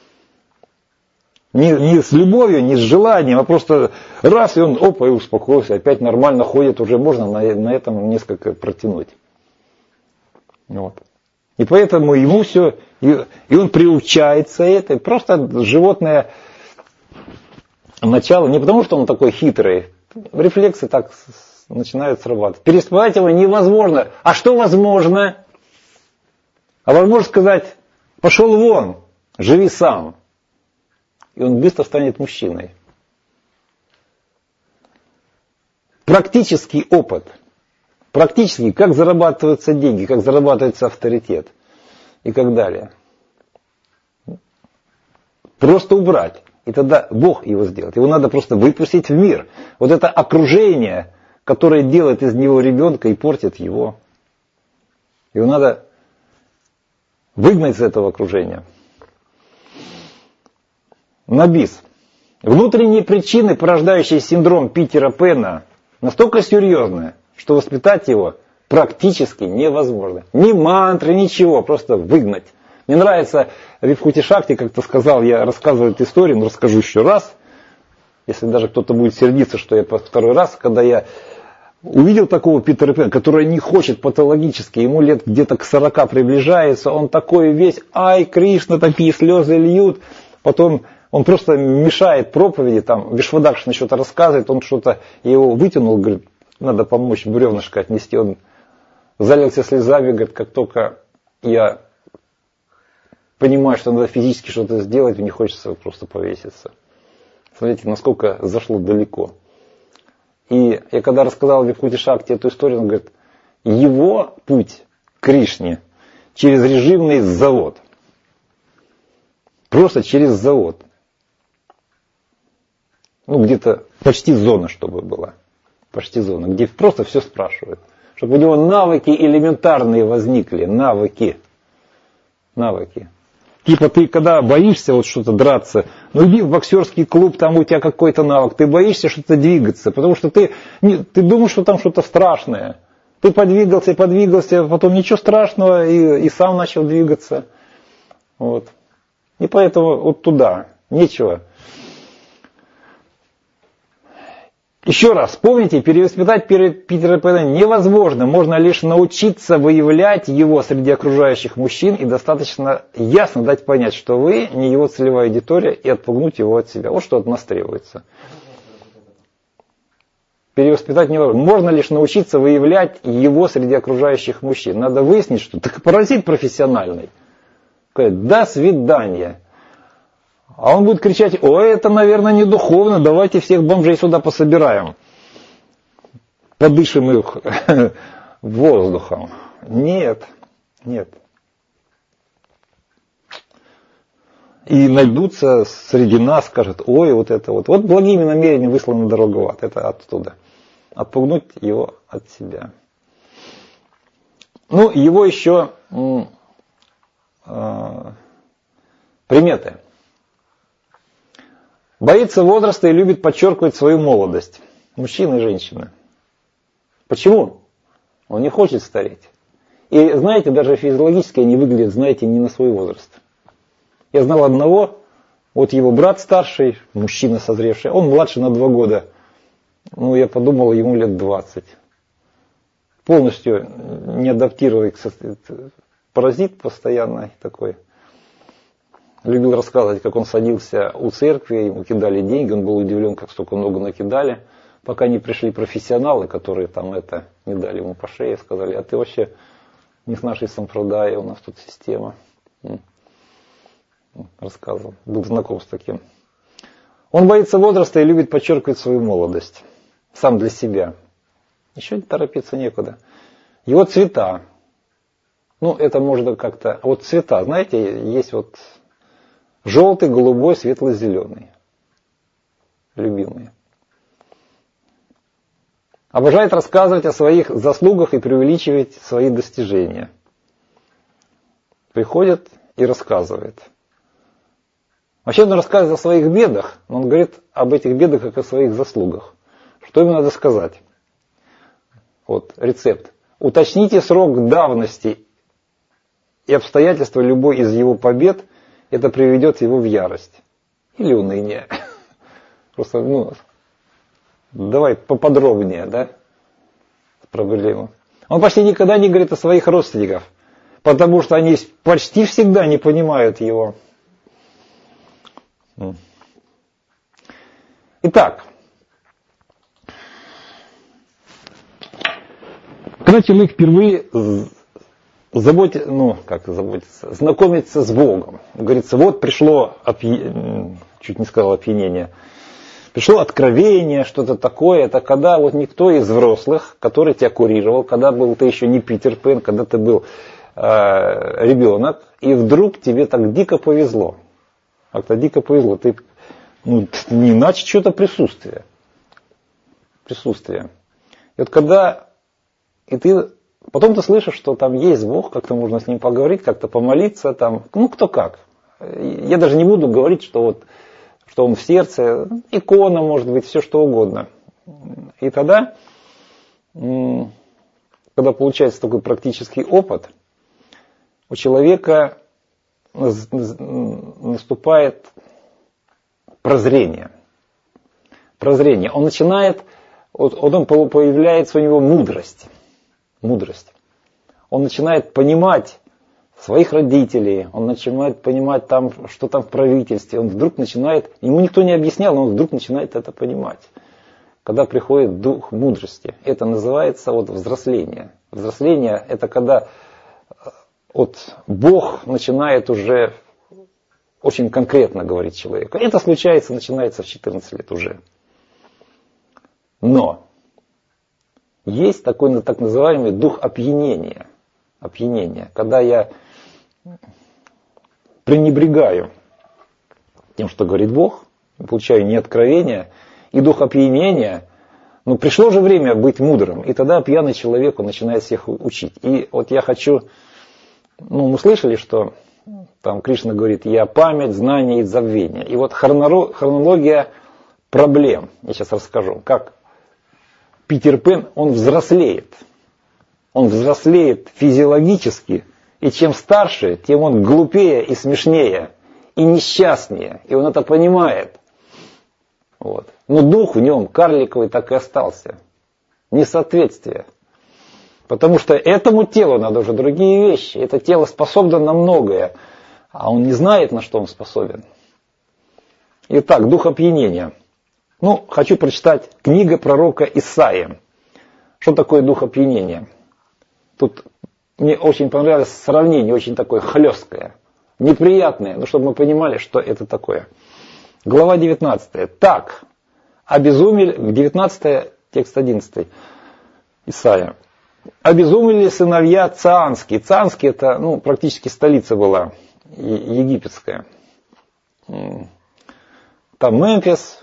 Не, не с любовью, не с желанием, а просто раз, и он, опа, и успокоился, опять нормально ходит, уже можно на, на этом несколько протянуть. Вот. И поэтому ему все, и, и он приучается это, просто животное начало, не потому что он такой хитрый, рефлексы так начинают срабатывать. Переспать его невозможно. А что возможно? А возможно сказать, пошел вон, живи сам. И он быстро станет мужчиной. Практический опыт. Практически, как зарабатываются деньги, как зарабатывается авторитет и так далее. Просто убрать. И тогда Бог его сделает. Его надо просто выпустить в мир. Вот это окружение, которое делает из него ребенка и портит его. Его надо выгнать из этого окружения. На бис. Внутренние причины, порождающие синдром Питера Пэна, настолько серьезные, что воспитать его практически невозможно. Ни мантры, ничего, просто выгнать. Мне нравится Вибхути Шакти, как-то сказал, я рассказываю эту историю, но расскажу еще раз. Если даже кто-то будет сердиться, что я по второй раз, когда я увидел такого Питера Пэна, который не хочет патологически, ему лет где-то к сорока приближается, он такой весь, ай, Кришна, такие слезы льют, потом он просто мешает проповеди, там, Вишвадакшина что-то рассказывает, он что-то его вытянул, говорит, надо помочь бревнышко отнести, он залился слезами, говорит, как только я понимаю, что надо физически что-то сделать, мне хочется просто повеситься. Смотрите, насколько зашло далеко. И я когда рассказал Випхути Шакти эту историю, он говорит, его путь к Кришне через режимный завод. Просто через завод. Ну, где-то почти зона, чтобы была. Почти зона, где просто все спрашивают. Чтобы у него навыки элементарные возникли. Навыки. Навыки. Типа ты когда боишься вот что-то драться, ну иди в боксерский клуб, там у тебя какой-то навык, ты боишься что-то двигаться, потому что ты, не, ты думаешь, что там что-то страшное. Ты подвигался и подвигался, потом ничего страшного, и, и сам начал двигаться. Вот. И поэтому вот туда, нечего. Еще раз, помните, перевоспитать Питера Пэна невозможно, можно лишь научиться выявлять его среди окружающих мужчин и достаточно ясно дать понять, что вы не его целевая аудитория, и отпугнуть его от себя. Вот что от нас требуется. Перевоспитать невозможно. Можно лишь научиться выявлять его среди окружающих мужчин. Надо выяснить, что так паразит профессиональный. До свидания. А он будет кричать, ой, это, наверное, не духовно, давайте всех бомжей сюда пособираем. Подышим их воздухом. Нет, нет. И найдутся среди нас, скажут, ой, вот это вот. Вот благими намерениями выслана дорога в ад. Это оттуда. Отпугнуть его от себя. Ну, его еще э, приметы. Боится возраста и любит подчеркивать свою молодость. Мужчина и женщина. Почему? Он не хочет стареть. И знаете, даже физиологически они выглядят, знаете, не на свой возраст. Я знал одного, вот его брат старший, мужчина созревший, он младше на два года. Ну, я подумал, ему лет двадцать. Полностью не адаптированный к состоянию. Паразит постоянный такой. Любил рассказывать, как он садился у церкви, ему кидали деньги, он был удивлен, как столько много накидали, пока не пришли профессионалы, которые там это не дали ему по шее, сказали, а ты вообще не с нашей сампрадаи, у нас тут система. Рассказывал, был знаком с таким. Он боится возраста и любит подчеркивать свою молодость, сам для себя. Еще торопиться некуда. Его цвета, ну это можно как-то, вот цвета, знаете, есть вот желтый, голубой, светло-зеленый. Любимые. Обожает рассказывать о своих заслугах и преувеличивать свои достижения. Приходит и рассказывает. Вообще он рассказывает о своих бедах, но он говорит об этих бедах как о своих заслугах. Что ему надо сказать? Вот рецепт. Уточните срок давности и обстоятельства любой из его побед, это приведет его в ярость. Или уныние. Просто, ну, давай поподробнее, да, проблему. Он почти никогда не говорит о своих родственниках, потому что они почти всегда не понимают его. Итак, когда человек впервые заботится, ну, как заботиться, знакомиться с Богом, говорится, вот пришло, опья... чуть не сказал опьянение, пришло откровение, что-то такое, это когда вот никто из взрослых, который тебя курировал, когда был ты еще не Питер Пэн, когда ты был э, ребенок, и вдруг тебе так дико повезло. Как-то дико повезло. Ты, ну, не иначе что-то присутствие. Присутствие. И вот когда, и ты, потом ты слышишь, что там есть Бог, как-то можно с ним поговорить, как-то помолиться, там, ну кто как. Я даже не буду говорить, что вот, что он в сердце, икона может быть, все что угодно. И тогда, когда получается такой практический опыт, у человека наступает прозрение. Прозрение. Он начинает вот, вот он появляется у него мудрость. Мудрость. Он начинает понимать своих родителей, он начинает понимать, там, что там в правительстве, он вдруг начинает, ему никто не объяснял, но он вдруг начинает это понимать. Когда приходит дух мудрости, это называется вот взросление. Взросление – это когда вот Бог начинает уже очень конкретно говорить человеку. Это случается, начинается в четырнадцать лет уже. Но есть такой так называемый дух опьянения. Опьянение, когда я пренебрегаю тем, что говорит Бог, получаю не откровение, и дух опьянения, ну пришло же время быть мудрым, и тогда пьяный человек, он начинает всех учить. И вот я хочу, ну мы слышали, что там Кришна говорит, я память, знание и забвение. И вот хронология проблем, я сейчас расскажу, как Питер Пен, он взрослеет. Он взрослеет физиологически, и чем старше, тем он глупее и смешнее, и несчастнее, и он это понимает. Вот. Но дух в нем карликовый так и остался. Несоответствие. Потому что этому телу надо уже другие вещи. Это тело способно на многое, а он не знает, на что он способен. Итак, дух опьянения. Ну, хочу прочитать книга пророка Исаии. Что такое дух опьянения? Тут мне очень понравилось сравнение, очень такое хлесткое, неприятное, но чтобы мы понимали, что это такое. Глава девятнадцатая. Так, обезумели, девятнадцатая, текст одиннадцатый, Исаия. Обезумели сыновья Цаанские. Цаанские это, ну, практически столица была египетская. Там Мемфис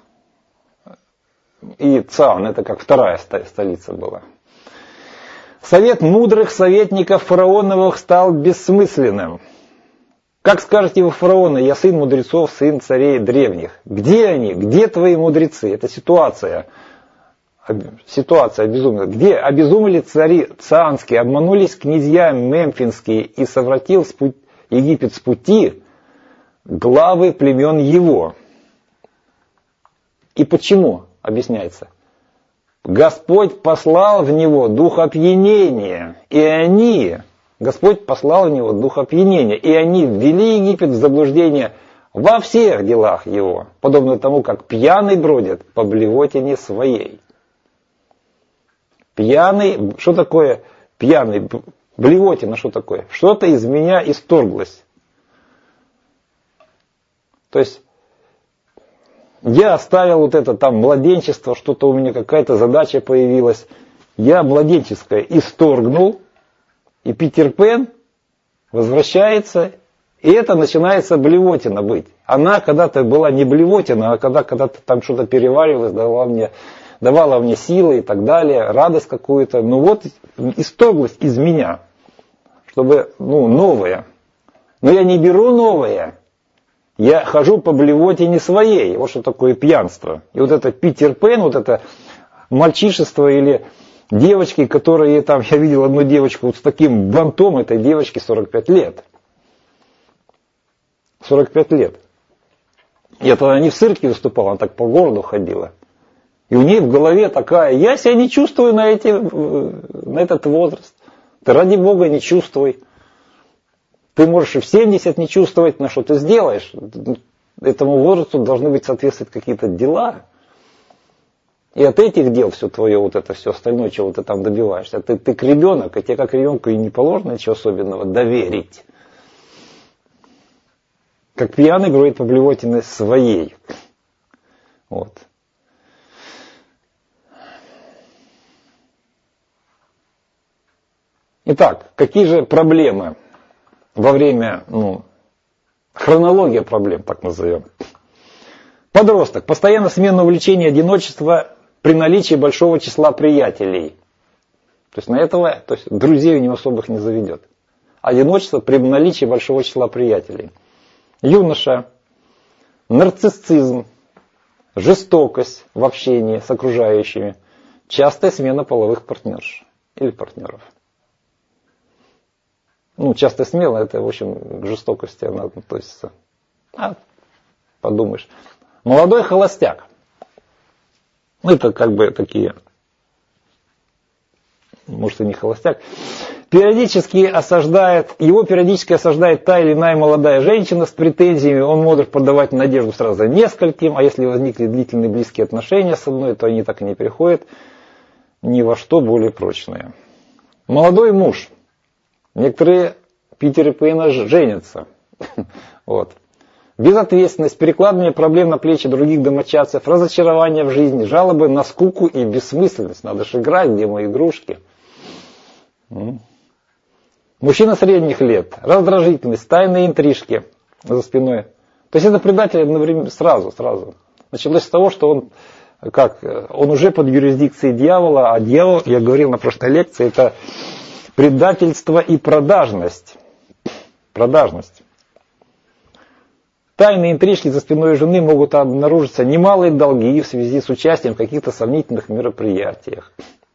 и Цаан, это как вторая столица была. Совет мудрых советников фараоновых стал бессмысленным. Как скажете вы, фараоны, я сын мудрецов, сын царей древних. Где они? Где твои мудрецы? Это ситуация. Ситуация безумная. Где обезумели цари цаанские, обманулись князья мемфинские и совратил Египет с пути главы племен его. И почему? Объясняется. Господь послал в него дух опьянения, и они, Господь послал в него дух опьянения, и они ввели Египет в заблуждение во всех делах его, подобно тому, как пьяный бродит по блевотине своей. Пьяный, что такое пьяный? Блевотина, что такое? Что-то из меня исторглось. То есть, я оставил вот это там младенчество, что-то у меня какая-то задача появилась. Я младенческое исторгнул, и Питер Пен возвращается, и это начинается блевотина быть. Она когда-то была не блевотина, а когда когда-то там что-то переваривалось, давала мне, давала мне силы и так далее, радость какую-то. Ну вот исторглось из меня, чтобы, ну, новое. Но я не беру новое. Я хожу по блевотине своей. Вот что такое пьянство. И вот это Питер Пен, вот это мальчишество или девочки, которые там, я видел одну девочку вот с таким бантом, этой девочке сорок пять лет. сорок пять лет. И это она не в цирке выступала, она так по городу ходила. И у нее в голове такая, я себя не чувствую на, эти, на этот возраст. Ты ради Бога не чувствуй. Ты можешь и в семьдесят не чувствовать, на что ты сделаешь. Этому возрасту должны быть соответствовать какие-то дела. И от этих дел все твое, вот это все остальное, чего ты там добиваешься. Ты, ты ребенок, а тебе как ребенку и не положено ничего особенного доверить. Как пьяный бродит по блевотине своей. Вот. Итак, какие же проблемы во время, ну, хронология проблем, так назовем. Подросток. Постоянно смена увлечения, одиночества при наличии большого числа приятелей. То есть на этого, то есть друзей у него особых не заведет. Одиночество при наличии большого числа приятелей. Юноша. Нарциссизм. Жестокость в общении с окружающими. Частая смена половых партнерш или партнеров. Ну, часто смело, это, в общем, к жестокости она относится. А, подумаешь. Молодой холостяк. Ну, это как бы такие может и не холостяк, периодически осаждает, его периодически осаждает та или иная молодая женщина с претензиями, он может подавать надежду сразу нескольким, а если возникли длительные близкие отношения с одной, то они так и не переходят ни во что более прочное. Молодой муж. Некоторые Питеры Пэна женятся. Вот. Безответственность, перекладывание проблем на плечи других домочадцев, разочарование в жизни, жалобы на скуку и бессмысленность. Надо же играть, где мои игрушки. Мужчина средних лет, раздражительность, тайные интрижки за спиной. То есть это предатель одновременно, сразу, сразу. Началось с того, что он, как, он уже под юрисдикцией дьявола, а дьявол, я говорил на прошлой лекции, это предательство и продажность. Продажность. Тайные интрижки за спиной жены могут обнаружиться немалые долги в связи с участием в каких-то сомнительных мероприятиях.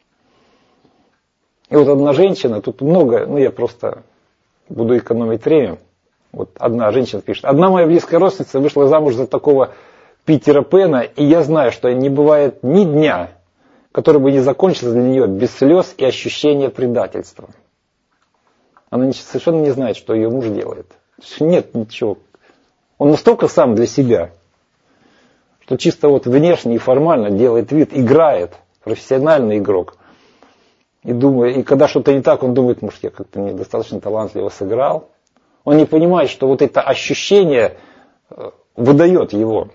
И вот одна женщина, тут много, ну я просто буду экономить время. Вот одна женщина пишет: одна моя близкая родственница вышла замуж за такого Питера Пэна, и я знаю, что не бывает ни дня, который бы не закончился для нее без слез и ощущения предательства. Она совершенно не знает, что ее муж делает. Нет ничего. Он настолько сам для себя, что чисто вот внешне и формально делает вид, играет, профессиональный игрок. И, думает, и когда что-то не так, он думает, может, я как-то недостаточно талантливо сыграл. Он не понимает, что вот это ощущение выдает его.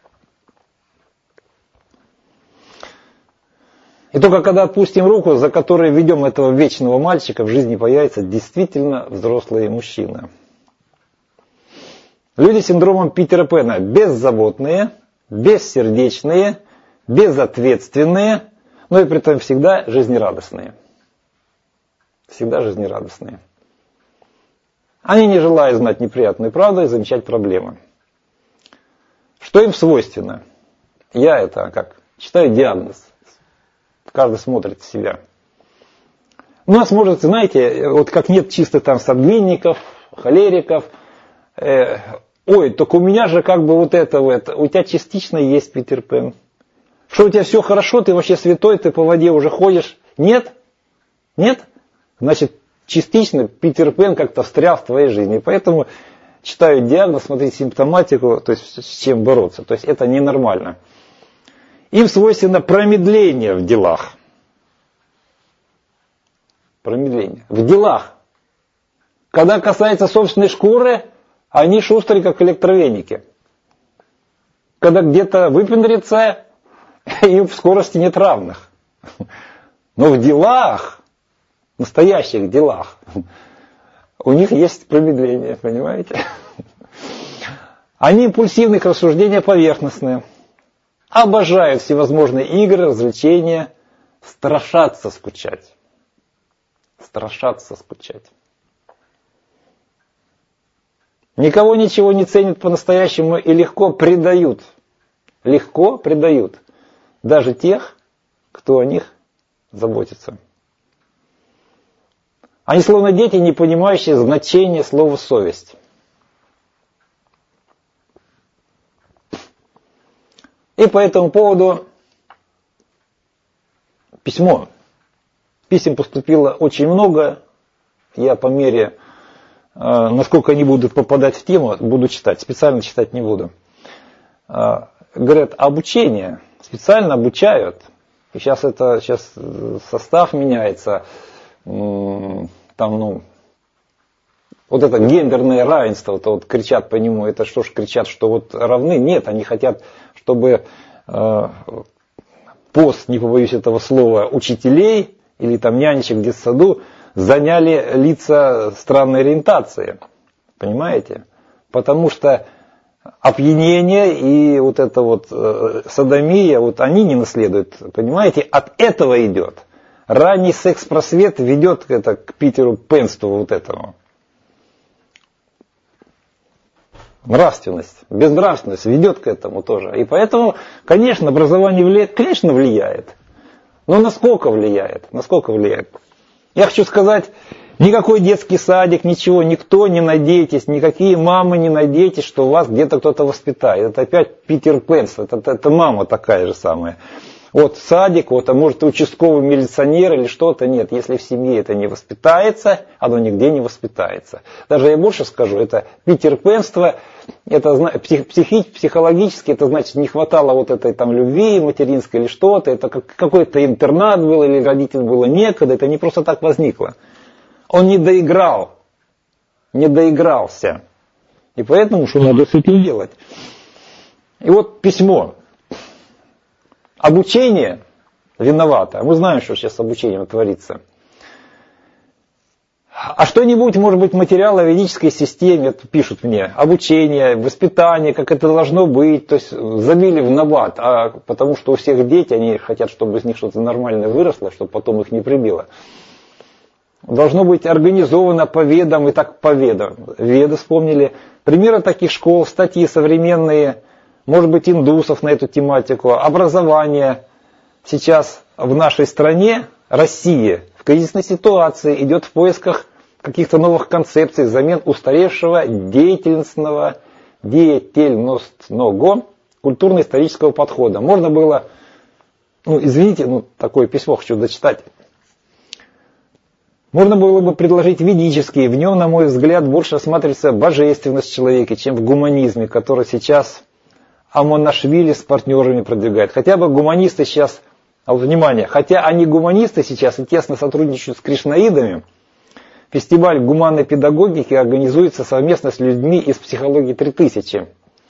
И только когда отпустим руку, за которой ведем этого вечного мальчика, в жизни появится действительно взрослый мужчина. Люди с синдромом Питера Пэна беззаботные, бессердечные, безответственные, но и при этом всегда жизнерадостные. Всегда жизнерадостные. Они не желают знать неприятную правду и замечать проблемы. Что им свойственно? Я это как? Читаю диагноз. Каждый смотрит себя. У нас, может, знаете, вот как нет чисто там сомненников, холериков, э, ой, только у меня же как бы вот это вот, у тебя частично есть Питер Пэн. Что у тебя все хорошо, ты вообще святой, ты по воде уже ходишь. Нет? Нет? Значит, частично Питер Пэн как-то встрял в твоей жизни. Поэтому читаю диагноз, смотрите симптоматику, то есть с чем бороться. То есть это ненормально. Им свойственно промедление в делах. Промедление. В делах. Когда касается собственной шкуры, они шустрые, как электровеники. Когда где-то выпендрится, им в скорости нет равных. Но в делах, настоящих делах, у них есть промедление, понимаете? Они импульсивны, их рассуждения поверхностные. Обожают всевозможные игры, развлечения, страшатся скучать. Страшатся скучать. Никого ничего не ценят по-настоящему и легко предают. Легко предают. Даже тех, кто о них заботится. Они словно дети, не понимающие значения слова «совесть». И по этому поводу письмо. Писем поступило очень много. Я по мере, насколько они будут попадать в тему, буду читать. Специально читать не буду. Говорят, обучение. Специально обучают. И сейчас это сейчас состав меняется. Там, ну, вот это гендерное равенство, то вот кричат по нему, это что ж кричат, что вот равны? Нет, они хотят, чтобы э, пост, не побоюсь этого слова, учителей или там нянечек в детсаду заняли лица странной ориентации. Понимаете? Потому что опьянение и вот это вот э, содомия, вот они не наследуют. Понимаете? От этого идет. Ранний секс-просвет ведет это к Питеру Пэнству вот этому. Нравственность, безнравственность ведет к этому тоже. И поэтому, конечно, образование влияет, конечно, влияет. Но насколько влияет? Насколько влияет? Я хочу сказать, никакой детский садик, ничего, никто не надейтесь, никакие мамы не надейтесь, что вас где-то кто-то воспитает. Это опять Питер Пэнс, это, это, это мама такая же самая. Вот садик, вот, а может участковый милиционер или что-то. Нет, если в семье это не воспитается, оно нигде не воспитается. Даже я больше скажу, это питерпенство, это псих, психи, психологически, это значит не хватало вот этой там любви материнской или что-то, это как, какой-то интернат был или родителям было некогда, это не просто так возникло. Он не доиграл, не доигрался. И поэтому что надо с этим делать? И вот письмо. Обучение виновато. Мы знаем, что сейчас с обучением творится. А что-нибудь, может быть, материал о ведической системе, это пишут мне, обучение, воспитание, как это должно быть, то есть забили в набат, а потому что у всех дети, они хотят, чтобы из них что-то нормальное выросло, чтобы потом их не прибило. Должно быть организовано по ведам и так по ведам. Веды вспомнили. Примеры таких школ, статьи современные, может быть, индусов на эту тематику, образование. Сейчас в нашей стране, Россия, в кризисной ситуации идет в поисках каких-то новых концепций взамен устаревшего деятельностного, деятельностного культурно-исторического подхода. Можно было, ну извините, ну такое письмо хочу дочитать. Можно было бы предложить ведический, в нем, на мой взгляд, больше осматривается божественность человека, чем в гуманизме, который сейчас Амонашвили с партнерами продвигает. Хотя бы гуманисты сейчас, а вот внимание, хотя они гуманисты сейчас и тесно сотрудничают с кришнаидами, фестиваль гуманной педагогики организуется совместно с людьми из психологии три тысячи.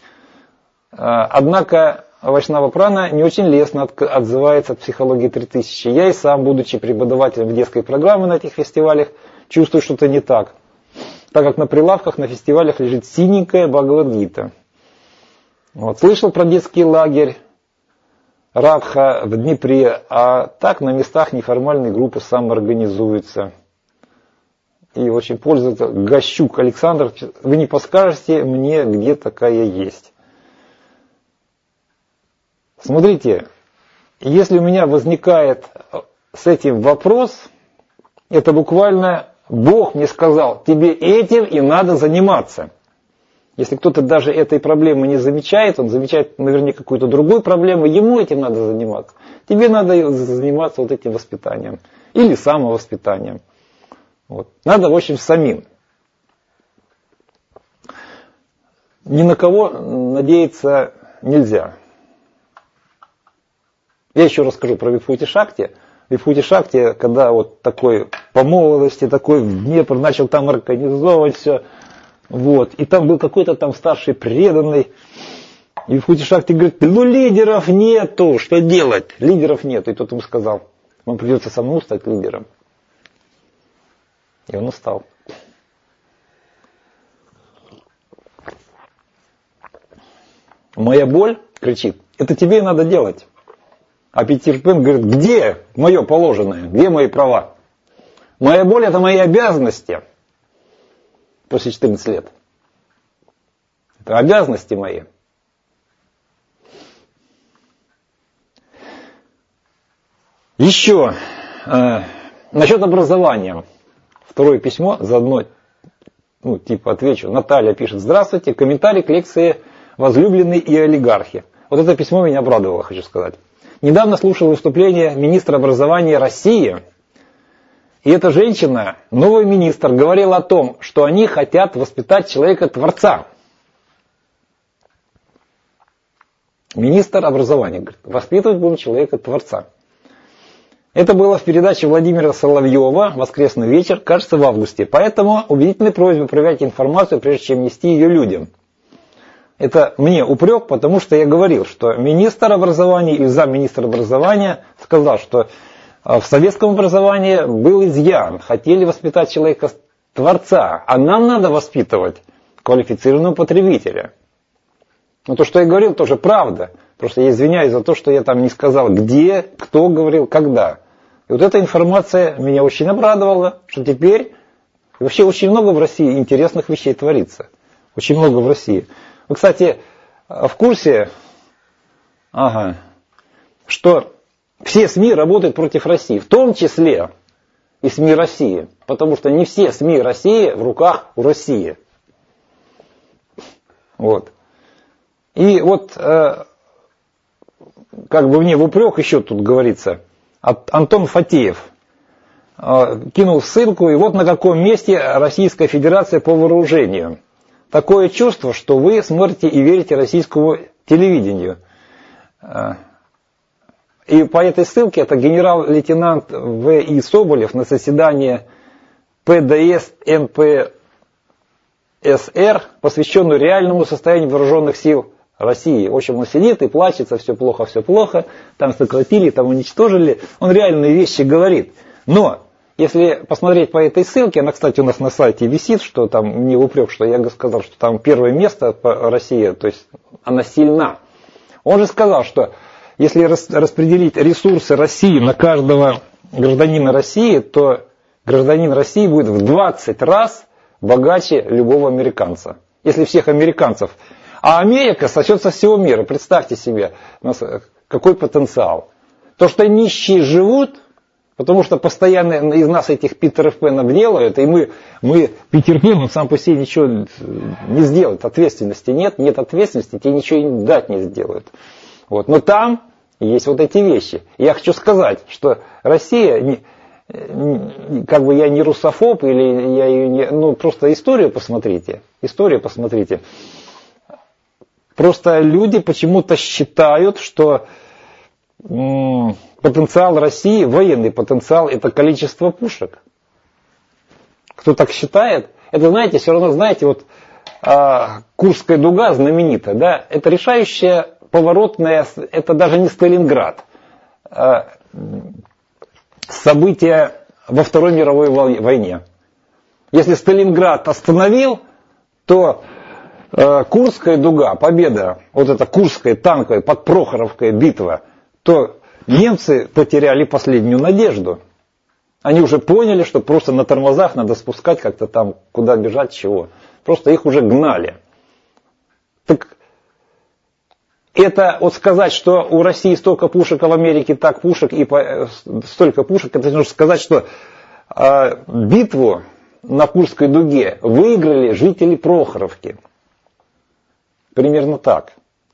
Однако Вайшнава Прана не очень лестно отзывается от психологии три тысячи. Я и сам, будучи преподавателем в детской программе на этих фестивалях, чувствую что-то не так, так как на прилавках на фестивалях лежит синенькая Бхагавад-гита. Вот. Слышал про детский лагерь Радха в Днепре, а так на местах неформальные группы самоорганизуются. И очень пользуется Гощук Александр. Вы не подскажете мне, где такая есть? Смотрите, если у меня возникает с этим вопрос, это буквально Бог мне сказал, тебе этим и надо заниматься. Если кто-то даже этой проблемы не замечает, он замечает наверняка какую-то другую проблему, ему этим надо заниматься. Тебе надо заниматься вот этим воспитанием или самовоспитанием. Вот. Надо, в общем, самим. Ни на кого надеяться нельзя. Я еще расскажу про Вибхути Шакти. Вибхути Шакти, когда вот такой по молодости, такой в Днепр начал там организовывать все. Вот. И там был какой-то там старший преданный. И Вибхути Шакти говорит, ну лидеров нету, что делать? Лидеров нету. И тот ему сказал, вам придется самому стать лидером. И он устал. Моя боль, кричит, это тебе и надо делать. А Питер Пен говорит, где мое положенное, где мои права? Моя боль это мои обязанности. После четырнадцати лет. Это обязанности мои. Еще э, насчет образования. Второе письмо, заодно, ну, типа отвечу. Наталья пишет, здравствуйте, комментарий к лекции «Возлюбленные и олигархи». Вот это письмо меня обрадовало, хочу сказать. Недавно слушал выступление министра образования России. И эта женщина, новый министр, говорила о том, что они хотят воспитать человека-творца. Министр образования говорит, воспитывать будем человека-творца. Это было в передаче Владимира Соловьева «Воскресный вечер», кажется, в августе. Поэтому убедительная просьба проверять информацию, прежде чем нести ее людям. Это мне упрек, потому что я говорил, что министр образования и замминистра образования сказал, что в советском образовании был изъян. Хотели воспитать человека-творца, а нам надо воспитывать квалифицированного потребителя. Но то, что я говорил, тоже правда. Просто я извиняюсь за то, что я там не сказал, где, кто говорил, когда. И вот эта информация меня очень обрадовала, что теперь вообще очень много в России интересных вещей творится. Очень много в России. Вы, кстати, в курсе, ага, что все СМИ работают против России, в том числе и СМИ России, потому что не все СМИ России в руках у России. Вот. И вот э, как бы мне в упрек еще тут говорится, Антон Фатеев кинул ссылку, и вот на каком месте Российская Федерация по вооружению. Такое чувство, что вы смотрите и верите российскому телевидению. И по этой ссылке это генерал-лейтенант В И Соболев на заседании Пэ Дэ Эс Эн Пэ Эс Эр, посвященную реальному состоянию вооруженных сил России. В общем, он сидит и плачется, все плохо, все плохо, там сократили, там уничтожили. Он реальные вещи говорит. Но, если посмотреть по этой ссылке, она, кстати, у нас на сайте висит, что там мне упрек, что я сказал, что там первое место по России, то есть она сильна. Он же сказал, что если распределить ресурсы России на каждого гражданина России, то гражданин России будет в двадцать раз богаче любого американца. Если всех американцев. А Америка сосет со всего мира. Представьте себе, какой потенциал. То, что нищие живут, потому что постоянно из нас этих Питеров Пенов делают, и мы, мы Питер Пен, он сам по себе ничего не сделает. Ответственности нет, нет ответственности, тебе ничего дать не сделают. Вот. Но там есть вот эти вещи. И я хочу сказать, что Россия, не, как бы я не русофоб, или я ее не... Ну, просто историю посмотрите. Историю посмотрите. Просто люди почему-то считают, что м, потенциал России, военный потенциал, это количество пушек. Кто так считает? Это, знаете, все равно, знаете, вот а, Курская дуга знаменитая, да, это решающая поворотная, это даже не Сталинград. А, события во Второй мировой войне. Если Сталинград остановил, то э, Курская дуга, победа, вот эта Курская танковая под Прохоровкой битва, то немцы потеряли последнюю надежду. Они уже поняли, что просто на тормозах надо спускать как-то там, куда бежать, чего. Просто их уже гнали. Так это вот сказать, что у России столько пушек, а в Америке так пушек и по, столько пушек, это нужно сказать, что э, битву на Курской дуге выиграли жители Прохоровки. Примерно так.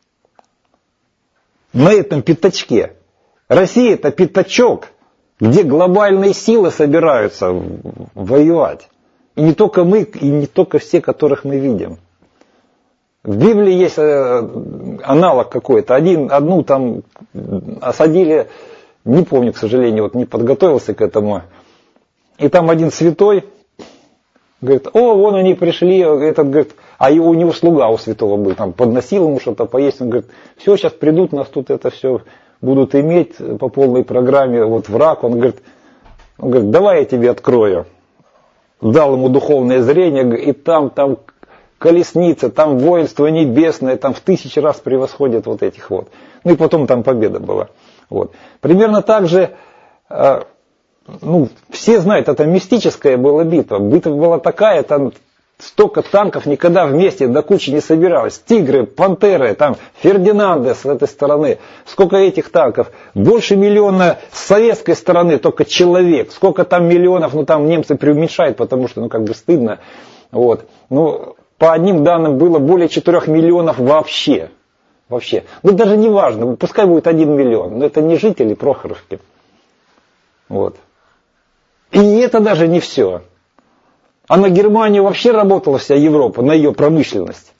На этом пятачке. Россия это пятачок, где глобальные силы собираются воевать. И не только мы, и не только все, которых мы видим. В Библии есть аналог какой-то. Один, одну там осадили, не помню, к сожалению, вот не подготовился к этому. И там один святой говорит, о, вон они пришли, этот говорит, а у него слуга у святого был, там подносил ему что-то поесть, он говорит, все, сейчас придут, нас тут это все будут иметь по полной программе, вот враг, он говорит, он говорит, давай я тебе открою. Дал ему духовное зрение, и там, там колесница, там воинство небесное, там в тысячи раз превосходит вот этих вот. Ну и потом там победа была. Вот. Примерно так же, э, ну, все знают, это мистическая была битва. Битва была такая, там столько танков никогда вместе до кучи не собиралось. Тигры, пантеры, там Фердинанды с этой стороны. Сколько этих танков? Больше миллиона с советской стороны, только человек. Сколько там миллионов, ну там немцы преуменьшают, потому что, ну как бы стыдно. Вот. Ну, по одним данным было более четырёх миллионов вообще. Вообще. Ну даже не важно, пускай будет один миллион, но это не жители Прохоровки. Вот. И это даже не все. А на Германию вообще работала вся Европа, на ее промышленность.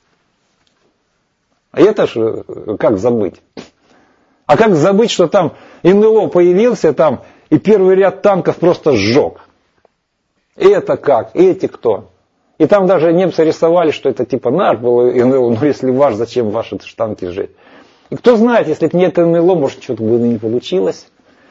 А это ж как забыть? А как забыть, что там эн эл о появился там, и первый ряд танков просто сжег? Это как? Эти кто? И там даже немцы рисовали, что это типа наш был эн эл о, но если ваш, зачем ваши танки сжечь? И кто знает, если бы нет эн эл о, может что-то бы не получилось.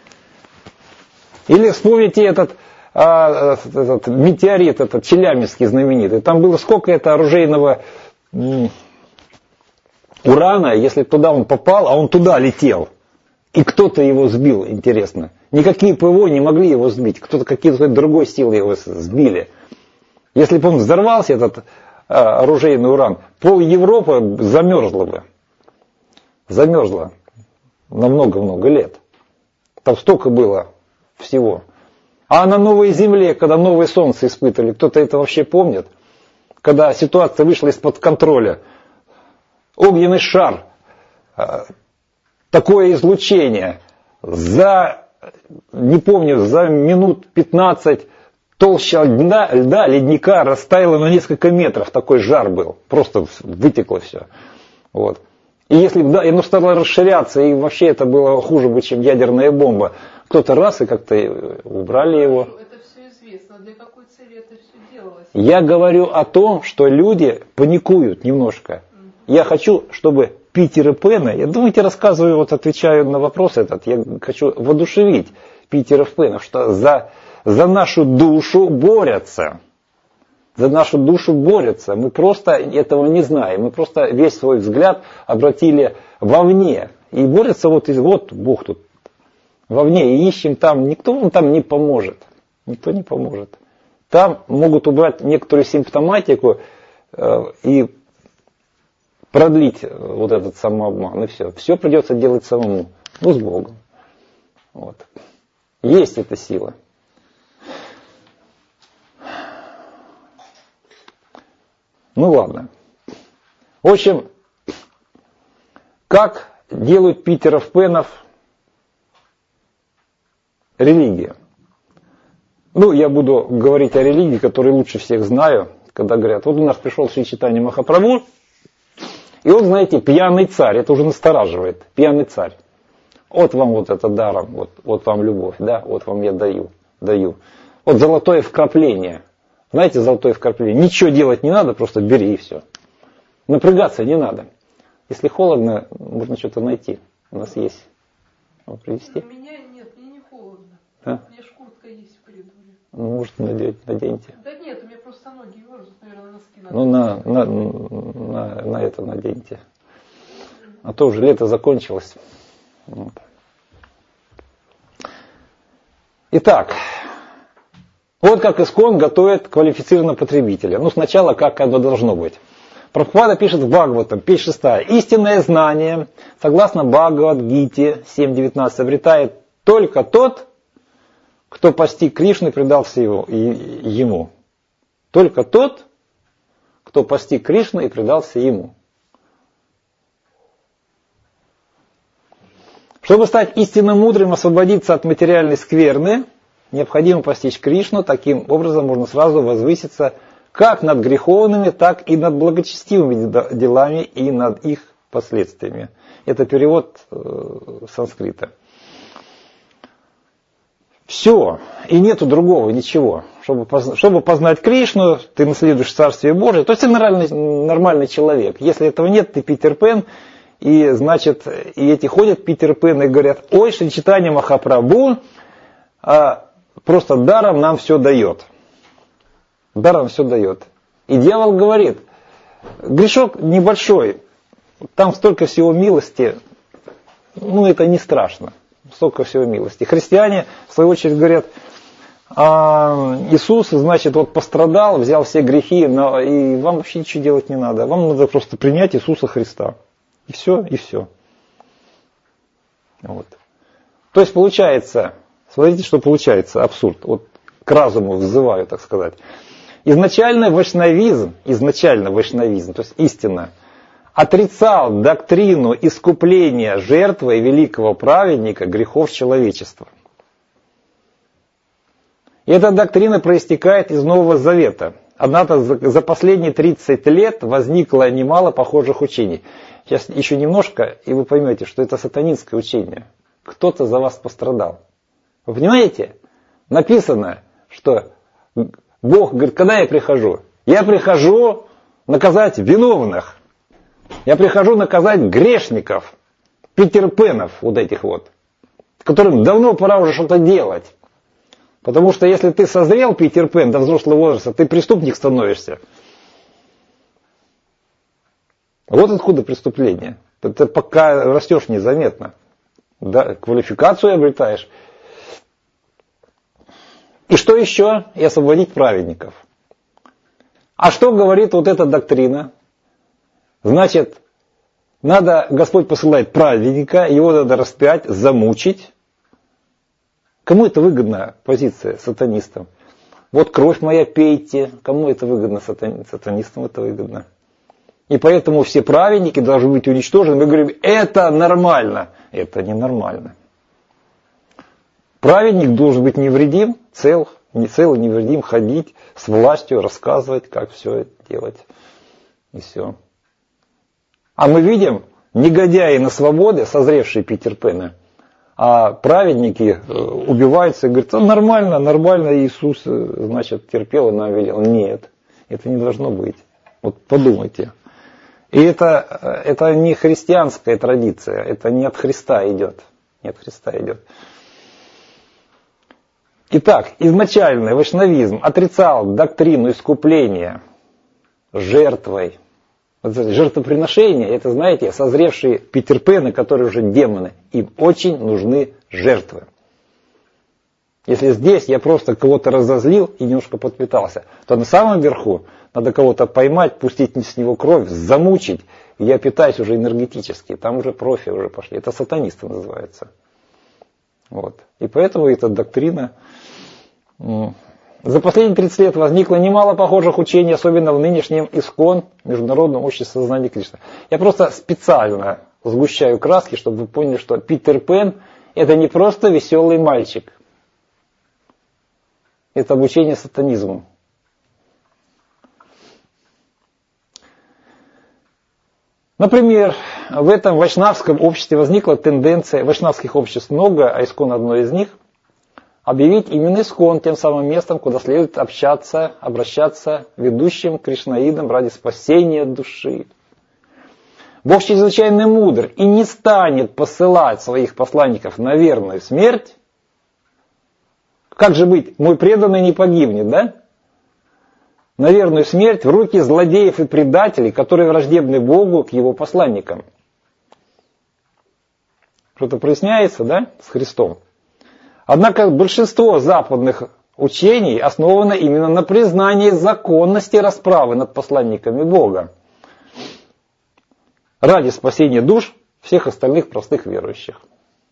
Или вспомните этот, а, этот метеорит, этот челябинский знаменитый. Там было сколько это оружейного м, урана, если туда он попал, а он туда летел. И кто-то его сбил, интересно. Никакие ПВО не могли его сбить. Кто-то какие-то другой силы его сбили. Если бы он взорвался, этот а, оружейный уран, пол Европы замерзло бы. Замерзло на много-много лет. Там столько было всего. А на новой земле, когда новое солнце испытывали, кто-то это вообще помнит? Когда ситуация вышла из-под контроля. Огненный шар. Такой такое излучение. За, не помню, за минут пятнадцать толща льда, льда ледника растаяла на несколько метров. Такой жар был. Просто вытекло все. Вот. И если да, оно стало расширяться, и вообще это было хуже бы, чем ядерная бомба, кто-то раз и как-то убрали его. Это все известно. Для какой цели это все делалось? Я говорю о том, что люди паникуют немножко. Я хочу, чтобы Питер и Пэна, я думаете, рассказываю, вот отвечаю на вопрос этот, я хочу воодушевить Питера и Пэна, что за, за нашу душу борются. За нашу душу борются. Мы просто этого не знаем. Мы просто весь свой взгляд обратили вовне. И борются вот, вот Бог тут вовне. И ищем там. Никто вам там не поможет. Никто не поможет. Там могут убрать некоторую симптоматику э, и продлить вот этот самообман. И все. Все придется делать самому. Ну, с Богом. Вот. Есть эта сила. Ну ладно. В общем, как делают Питеров Пэнов религия? Ну, я буду говорить о религии, которую лучше всех знаю, когда говорят, вот у нас пришел Шри Чайтанья Махапрабху, и он, знаете, пьяный царь, это уже настораживает, пьяный царь. Вот вам вот это даром, вот, вот вам любовь, да, вот вам я даю, даю. Вот золотое вкрапление. Знаете, золотое вкрапление. Ничего делать не надо, просто бери и все. Напрягаться не надо. Если холодно, можно что-то найти. У нас есть. Вам привезти? У меня нет, мне не холодно. А? У меня ж куртка есть в коридоре. Ну, может, наденьте. наденьте. Да нет, у меня просто ноги мерзнут, наверное, носки надо. Ну, на, на, на, на это наденьте. А то уже лето закончилось. Вот. Итак. Вот как ИСККОН готовит квалифицированного потребителя. Ну, сначала, как оно должно быть. Прабхупада пишет в Бхагаватам, печь шестая. Истинное знание, согласно Бхагавад-гите семь девятнадцать, обретает только тот, кто постиг Кришну и предался его, и, ему. Только тот, кто постиг Кришну и предался ему. Чтобы стать истинно мудрым, освободиться от материальной скверны, необходимо постичь Кришну, таким образом можно сразу возвыситься как над греховными, так и над благочестивыми делами и над их последствиями. Это перевод э, санскрита. Все, и нету другого ничего. Чтобы, позна- чтобы познать Кришну, ты наследуешь Царствие Божие, то есть ты нормальный, нормальный человек. Если этого нет, ты Питер Пэн, и значит, и эти ходят Питер Пэн и говорят, ой, Шри Чайтанья Махапрабху, а просто даром нам все дает. Даром все дает. И дьявол говорит, грешок небольшой, там столько всего милости, ну это не страшно. Столько всего милости. Христиане, в свою очередь, говорят, а Иисус, значит, вот пострадал, взял все грехи, но и вам вообще ничего делать не надо. Вам надо просто принять Иисуса Христа. И все, и все. Вот. То есть получается, смотрите, что получается, абсурд. Вот к разуму взываю, так сказать. Изначально вайшнавизм, изначально вайшнавизм, то есть истина, отрицал доктрину искупления жертвой великого праведника грехов человечества. И эта доктрина проистекает из Нового Завета. Однако за последние тридцать лет возникло немало похожих учений. Сейчас еще немножко, и вы поймете, что это сатанинское учение. Кто-то за вас пострадал. Вы понимаете? Написано, что Бог говорит, когда я прихожу? Я прихожу наказать виновных. Я прихожу наказать грешников, Питер Пэнов, вот этих вот, которым давно пора уже что-то делать. Потому что если ты созрел, Питер Пэн, до взрослого возраста, ты преступник становишься. Вот откуда преступление. Ты пока растешь незаметно. Да, квалификацию обретаешь. И что еще? И освободить праведников. А что говорит вот эта доктрина? Значит, надо, Господь посылает праведника, его надо распять, замучить. Кому это выгодна позиция сатанистам? Вот кровь моя пейте. Кому это выгодно? Сатанистам это выгодно. И поэтому все праведники должны быть уничтожены. Мы говорим, это нормально. Это ненормально. Праведник должен быть невредим, цел, не цел, невредим, ходить с властью, рассказывать, как все делать. И все. А мы видим, негодяи на свободе, созревшие Питер Пэна, а праведники убиваются и говорят, нормально, нормально, Иисус, значит, терпел и нам велел. Нет, это не должно быть. Вот подумайте. И это, это не христианская традиция, это не от Христа идет. Не от Христа идет. Итак, изначально вайшнавизм отрицал доктрину искупления жертвой. Вот жертвоприношение, это, знаете, созревшие Питер Пэны, которые уже демоны, им очень нужны жертвы. Если здесь я просто кого-то разозлил и немножко подпитался, то на самом верху надо кого-то поймать, пустить с него кровь, замучить. И я питаюсь уже энергетически, там уже профи уже пошли. Это сатанисты называется. Вот. И поэтому эта доктрина... За последние тридцать лет возникло немало похожих учений, особенно в нынешнем ИСККОН, Международном обществе сознания Кришны. Я просто специально сгущаю краски, чтобы вы поняли, что Питер Пэн это не просто веселый мальчик. Это обучение сатанизму. Например, в этом вайшнавском обществе возникла тенденция, вайшнавских обществ много, а ИСККОН одно из них, объявить именно ИСККОН тем самым местом, куда следует общаться, обращаться ведущим кришнаидам ради спасения души. Бог чрезвычайно мудр и не станет посылать своих посланников на верную смерть. Как же быть? Мой преданный не погибнет, да? На верную смерть в руки злодеев и предателей, которые враждебны Богу к его посланникам. Что-то проясняется, да, с Христом? Однако большинство западных учений основано именно на признании законности расправы над посланниками Бога ради спасения душ всех остальных простых верующих.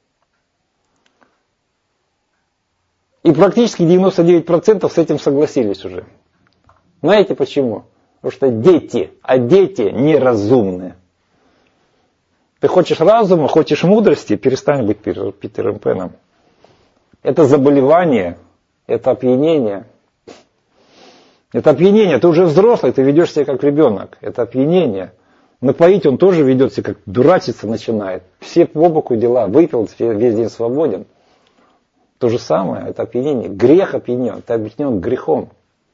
И практически девяносто девять процентов с этим согласились уже. Знаете почему? Потому что дети, а дети неразумные. Ты хочешь разума, хочешь мудрости, перестань быть Питером Пэном. Это заболевание, это опьянение. Это опьянение, ты уже взрослый, ты ведешь себя как ребенок. Это опьянение. Напоить он тоже ведет себя, как дурачиться начинает. Все по боку дела, выпил, весь день свободен. То же самое, это опьянение. Грех опьянен, ты объединен грехом.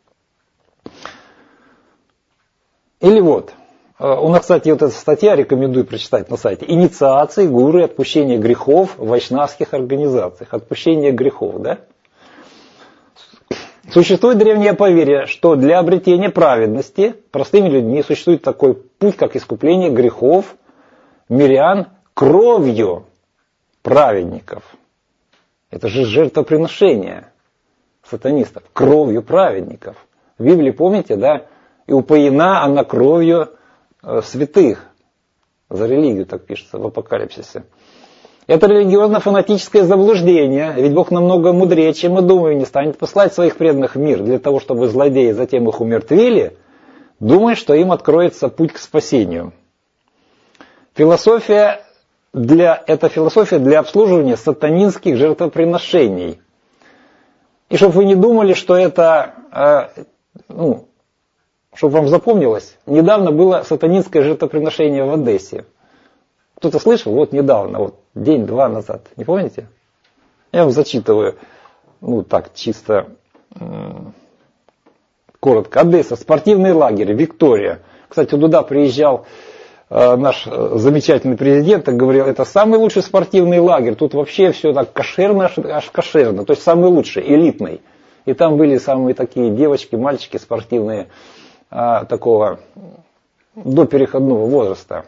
Или вот, у нас, кстати, вот эта статья, рекомендую прочитать на сайте. Инициации, гуру и отпущение грехов в вайшнавских организациях. Отпущение грехов, да? Существует древнее поверье, что для обретения праведности простыми людьми существует такой путь, как искупление грехов мирян кровью праведников. Это же жертвоприношение сатанистов. Кровью праведников. В Библии, помните, да? И упоена она кровью святых. За религию так пишется в Апокалипсисе. Это религиозно-фанатическое заблуждение, ведь Бог намного мудрее, чем мы думаем, не станет посылать своих преданных в мир для того, чтобы злодеи затем их умертвили, думая, что им откроется путь к спасению. Философия для, это философия для обслуживания сатанинских жертвоприношений. И чтобы вы не думали, что это, э, ну, чтобы вам запомнилось, недавно было сатанинское жертвоприношение в Одессе. Кто-то слышал? Вот недавно, вот день-два назад. Не помните? Я вам зачитываю, ну так, чисто м- коротко. Одесса, спортивный лагерь, Виктория. Кстати, туда приезжал э, наш э, замечательный президент и говорил, это самый лучший спортивный лагерь. Тут вообще все так кошерно, аж, аж кошерно. То есть самый лучший, элитный. И там были самые такие девочки, мальчики спортивные, э, такого до переходного возраста.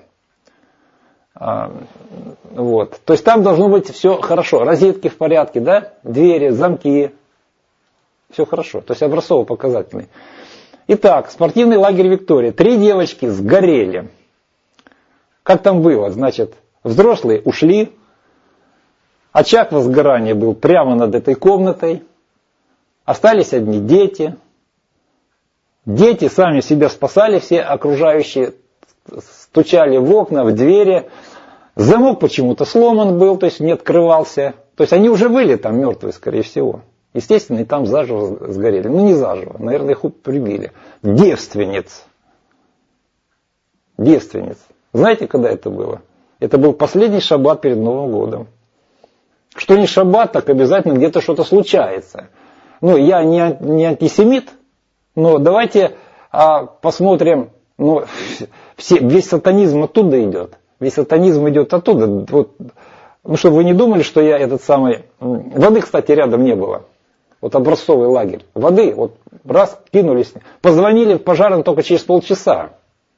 Вот. То есть там должно быть все хорошо. Розетки в порядке, да? Двери, замки. Все хорошо. То есть образцово-показательный. Итак, спортивный лагерь Виктория. Три девочки сгорели. Как там было? Значит, взрослые ушли. Очаг возгорания был прямо над этой комнатой. Остались одни дети. Дети сами себя спасали, все окружающие стучали в окна, в двери. Замок почему-то сломан был, то есть не открывался. То есть они уже были там мертвые, скорее всего. Естественно, и там заживо сгорели. Ну, не заживо, наверное, их прибили. Девственниц. Девственниц. Знаете, когда это было? Это был последний шаббат перед Новым годом. Что не шаббат, так обязательно где-то что-то случается. Ну, я не, не антисемит, но давайте а, посмотрим, ну, все, весь сатанизм оттуда идет. Весь сатанизм идет оттуда. Вот, ну, чтобы вы не думали, что я этот самый... Воды, кстати, рядом не было. Вот образцовый лагерь. Воды, вот раз, кинулись. Позвонили в пожарным только через полчаса.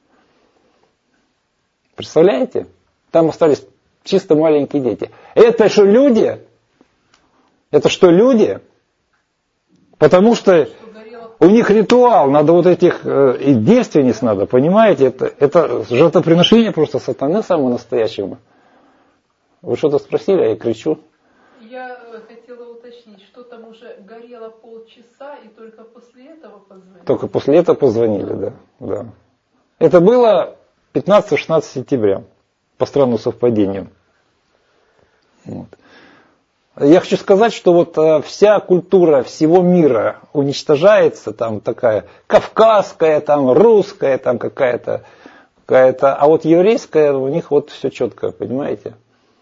Представляете? Там остались чисто маленькие дети. Это что, люди? Это что, люди? Потому что у них ритуал, надо вот этих э, и девственниц надо, понимаете? Это, это жертвоприношение просто сатаны самого настоящего. Вы что-то спросили, а я кричу. Я хотела уточнить, что там уже горело полчаса, и только после этого позвонили? Только после этого позвонили, да. да. Это было пятнадцатого-шестнадцатого сентября, по странному совпадению. Вот. Я хочу сказать, что вот вся культура всего мира уничтожается, там такая кавказская, там русская, там какая-то, какая-то, а вот еврейская у них вот все четко, понимаете?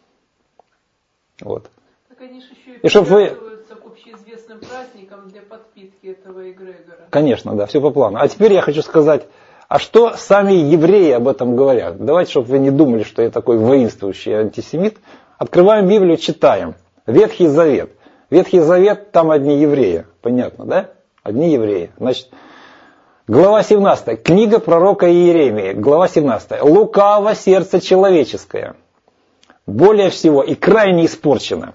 Вот. Так они же еще и И чтоб вы... к общеизвестным праздникам для подпитки этого эгрегора. Конечно, да, все по плану. А теперь я хочу сказать, а что сами евреи об этом говорят? Давайте, чтобы вы не думали, что я такой воинствующий антисемит. Открываем Библию, читаем. Ветхий Завет. Ветхий Завет, там одни евреи. Понятно, да? Одни евреи. Значит, глава семнадцатая. Книга пророка Иеремии. Глава семнадцатая. Лукаво сердце человеческое. Более всего и крайне испорчено.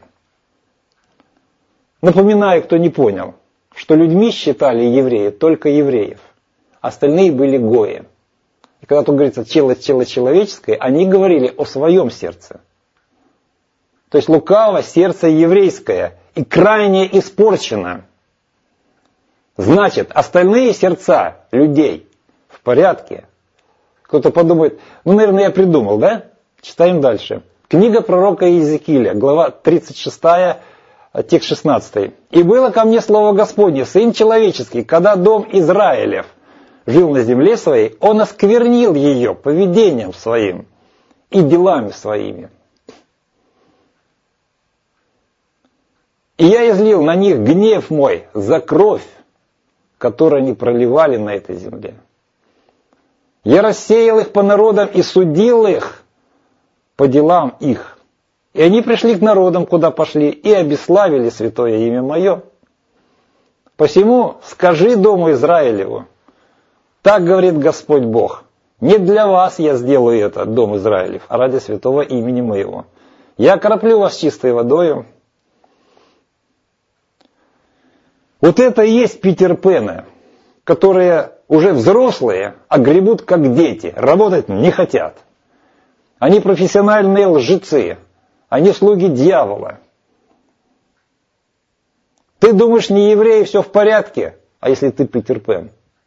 Напоминаю, кто не понял, что людьми считали евреи только евреев. Остальные были гои. И когда тут говорится тело, тело человеческое, они говорили о своем сердце. То есть лукаво сердце еврейское и крайне испорчено. Значит, остальные сердца людей в порядке. Кто-то подумает, ну, наверное, я придумал, да? Читаем дальше. Книга пророка Иезекииля, глава тридцать шестая, текст шестнадцатый. «И было ко мне слово Господне, сын человеческий, когда дом Израилев жил на земле своей, он осквернил ее поведением своим и делами своими. И я излил на них гнев мой за кровь, которую они проливали на этой земле. Я рассеял их по народам и судил их по делам их. И они пришли к народам, куда пошли, и обесславили святое имя мое. Посему скажи дому Израилеву, так говорит Господь Бог, не для вас я сделаю это, дом Израилев, а ради святого имени моего. Я окроплю вас чистой водою». Вот это и есть Питер Пэны, которые уже взрослые, а гребут как дети, работать не хотят. Они профессиональные лжецы, они слуги дьявола. Ты думаешь, не еврей, все в порядке, а если ты Питер Пэн?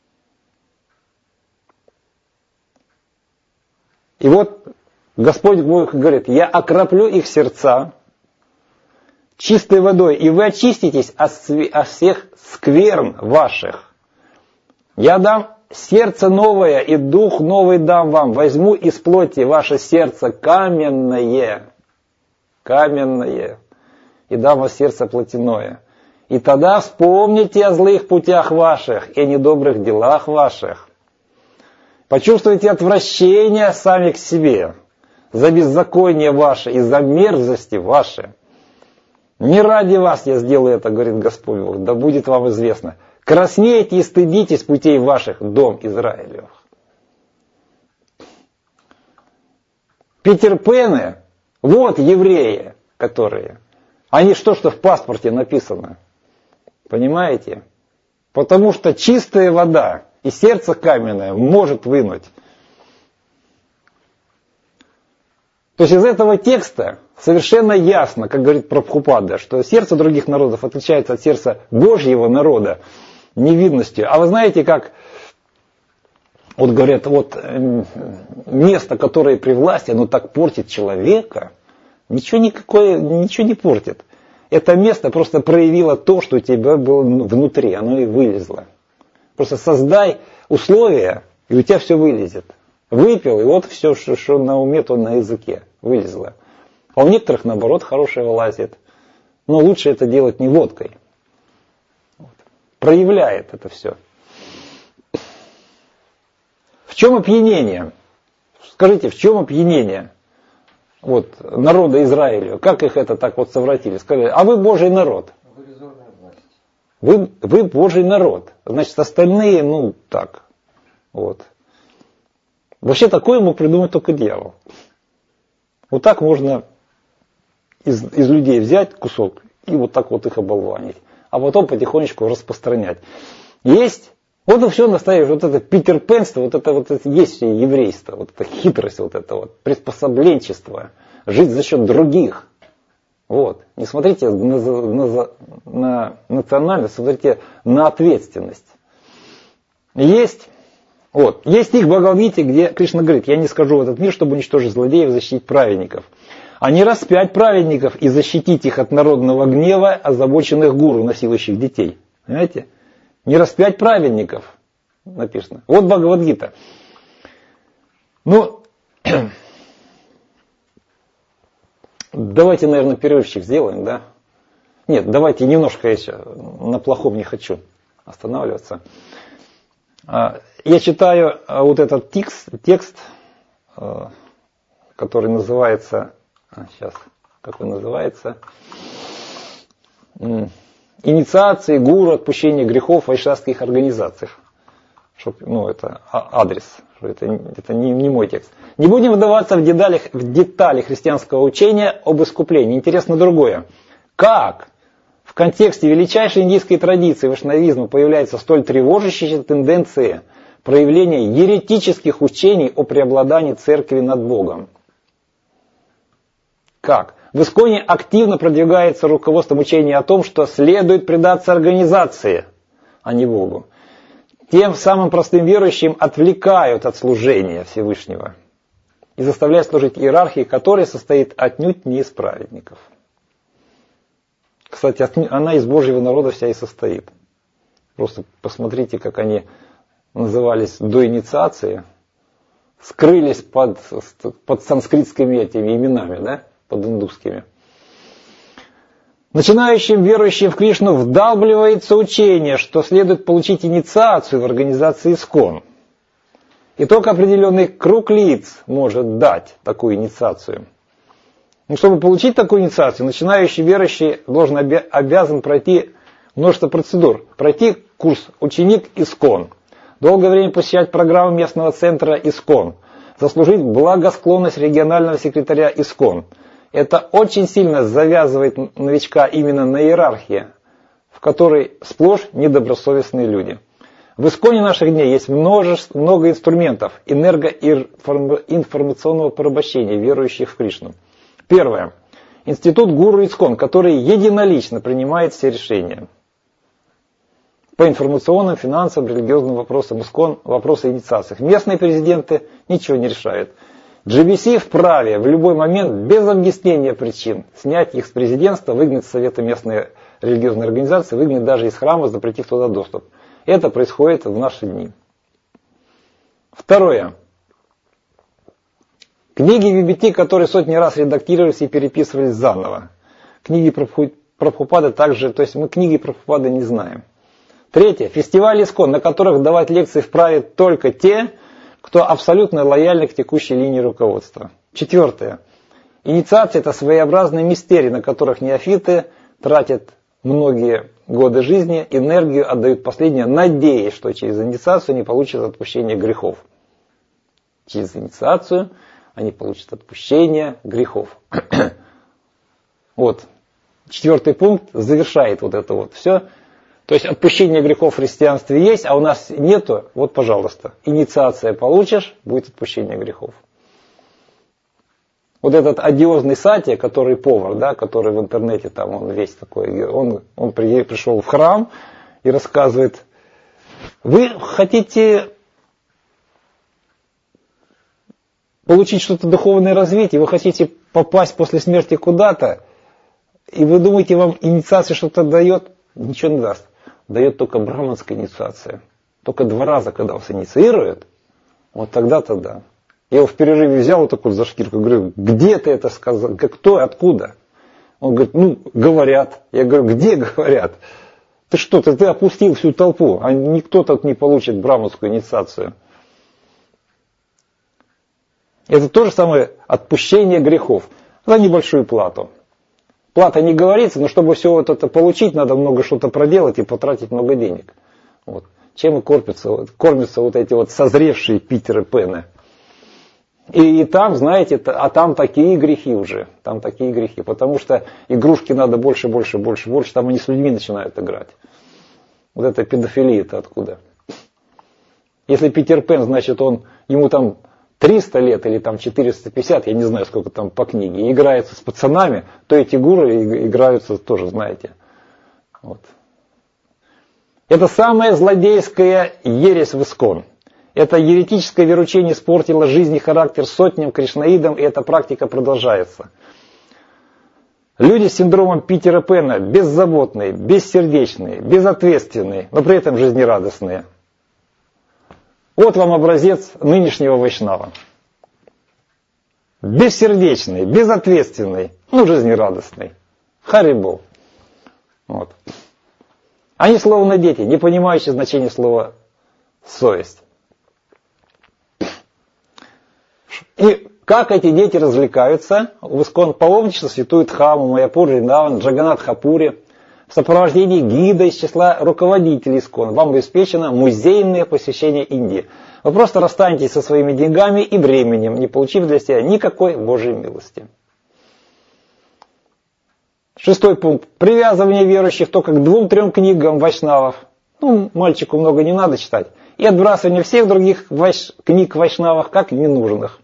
И вот Господь Бог говорит, я окроплю их сердца чистой водой, и вы очиститесь от, от всех скверн ваших. Я дам сердце новое, и дух новый дам вам. Возьму из плоти ваше сердце каменное, каменное, и дам вам сердце плотяное. И тогда вспомните о злых путях ваших и о недобрых делах ваших. Почувствуйте отвращение сами к себе за беззаконие ваше и за мерзости ваши. Не ради вас я сделаю это, говорит Господь Бог, да будет вам известно. Краснейте и стыдитесь путей ваших, дом Израилев. Питер Пэны, вот евреи, которые, они что, что в паспорте написано, понимаете? Потому что чистая вода и сердце каменное может вынуть. То есть из этого текста совершенно ясно, как говорит Прабхупада, что сердце других народов отличается от сердца Божьего народа невидностью. А вы знаете, как Вот говорят, вот место, которое при власти, оно так портит человека, ничего, никакое, ничего не портит. Это место просто проявило то, что у тебя было внутри, оно и вылезло. Просто создай условия, и у тебя все вылезет. Выпил, и вот все, что, что на уме, то на языке вылезло. А у некоторых, наоборот, хорошее вылазит. Но лучше это делать не водкой. Вот. Проявляет это все. В чем опьянение? Скажите, в чем опьянение? Вот, народа Израиля. Как их это так вот совратили? Сказали, а вы Божий народ. Вы, вы Божий народ. Значит, остальные, ну, так. Вот. Вообще такое мог придумать только дьявол. Вот так можно из, из людей взять кусок и вот так вот их оболванить. А потом потихонечку распространять. Есть, вот и все настоящее, вот это питерпенство, вот это вот это есть еврейство, вот эта хитрость, вот это вот приспособленчество, жить за счет других. Вот. Не смотрите на, на, на национальность, смотрите на ответственность. Есть, вот, есть стих в Бхагавад-гите, где Кришна говорит, я не скажу в этот мир, чтобы уничтожить злодеев и защитить праведников, а не распять праведников и защитить их от народного гнева, озабоченных гуру, насилующих детей. Понимаете? Не распять праведников, написано. Вот Бхагавад-гита. Ну, давайте, наверное, перерывчик сделаем, да? Нет, давайте немножко, я еще на плохом не хочу останавливаться. Я читаю вот этот текст, текст, который называется, сейчас, как он называется, «Инициации, гуру, отпущение грехов в вайшнавских организациях». Чтоб, ну, это адрес, это, это не, не мой текст. Не будем вдаваться в детали, в детали христианского учения об искуплении. Интересно другое. Как в контексте величайшей индийской традиции вайшнавизма появляются столь тревожащие тенденции проявления еретических учений о преобладании церкви над Богом? Как? В Исконе активно продвигается руководством учения о том, что следует предаться организации, а не Богу. Тем самым простым верующим отвлекают от служения Всевышнего и заставляют служить иерархии, которая состоит отнюдь не из праведников. Кстати, она из Божьего народа вся и состоит. Просто посмотрите, как они назывались до инициации, скрылись под, под санскритскими этими именами, да? Под индусскими. Начинающим верующим в Кришну вдалбливается учение, что следует получить инициацию в организации Искон. И только определенный круг лиц может дать такую инициацию. Но чтобы получить такую инициацию, начинающий верующий должен обязан пройти множество процедур. Пройти курс «Ученик Искон», долгое время посещать программу местного центра Искон, заслужить благосклонность регионального секретаря Искон. Это очень сильно завязывает новичка именно на иерархии, в которой сплошь недобросовестные люди. В Исконе наших дней есть множество, много инструментов энергоинформационного порабощения верующих в Кришну. Первое. Институт Гуру Искон, который единолично принимает все решения. По информационным, финансовым, религиозным вопросам Искон, вопросы инициации. Местные президенты ничего не решают. джи би си вправе в любой момент, без объяснения причин, снять их с президентства, выгнать с Совета местной религиозной организации, выгнать даже из храма, запретив туда доступ. Это происходит в наши дни. Второе. Книги ви би ти, которые сотни раз редактировались и переписывались заново. Книги Прабхупады также, то есть мы книги Прабхупады не знаем. Третье. Фестивали Искон, на которых давать лекции вправе только те, кто абсолютно лояльны к текущей линии руководства. Четвертое. Инициация – это своеобразные мистерии, на которых неофиты тратят многие годы жизни, энергию, отдают последнее, надеясь, что через инициацию они получат отпущение грехов. Через инициацию они получат отпущение грехов. Вот. Четвертый пункт завершает вот это вот все. То есть отпущение грехов в христианстве есть, а у нас нету, вот пожалуйста, инициация получишь, будет отпущение грехов. Вот этот одиозный Сатья, который повар, да, который в интернете там, он весь такой, он, он пришел в храм и рассказывает, вы хотите получить что-то духовное развитие, вы хотите попасть после смерти куда-то, и вы думаете, вам инициация что-то дает? Ничего не даст. Дает только браманская инициация. Только два раза, когда вас инициируют, вот тогда-то да. Я его в перерыве взял вот такой за шкирку, говорю, где ты это сказал? Кто, откуда? Он говорит, ну, говорят. Я говорю, где говорят? Ты что, ты, ты опустил всю толпу, а никто тут не получит браманскую инициацию. Это то же самое отпущение грехов за небольшую плату. Плата не говорится, но чтобы все вот это получить, надо много что-то проделать и потратить много денег. Вот. Чем и кормятся, кормятся вот эти вот созревшие Питеры Пены. И, и там, знаете, а там такие грехи уже, там такие грехи, потому что игрушки надо больше, больше, больше, больше, там они с людьми начинают играть. Вот эта педофилия-то откуда? Если Питер Пен, значит, он, ему там триста лет или там четыреста пятьдесят, я не знаю, сколько там по книге, и играется с пацанами, то эти гуры играются тоже, знаете. Вот. Это самая злодейская ересь в Искон. Это еретическое вероучение испортило жизнь и характер сотням кришнаидам, и эта практика продолжается. Люди с синдромом Питера Пена беззаботные, бессердечные, безответственные, но при этом жизнерадостные. Вот вам образец нынешнего вайшнава. Бессердечный, безответственный, ну жизнерадостный. Харибол. Вот. Они словно дети, не понимающие значение слова совесть. И как эти дети развлекаются? В Искон паломничество святую Дхамму, Майяпур, Вриндаван, Джаганнат Хапури. В сопровождении гида из числа руководителей Искон вам обеспечено музейное посещение Индии. Вы просто расстанетесь со своими деньгами и временем, не получив для себя никакой Божьей милости. Шестой пункт. Привязывание верующих только к двум-трем книгам вайшнавов. Ну, мальчику много не надо читать. И отбрасывание всех других вайш... книг вайшнавов как ненужных.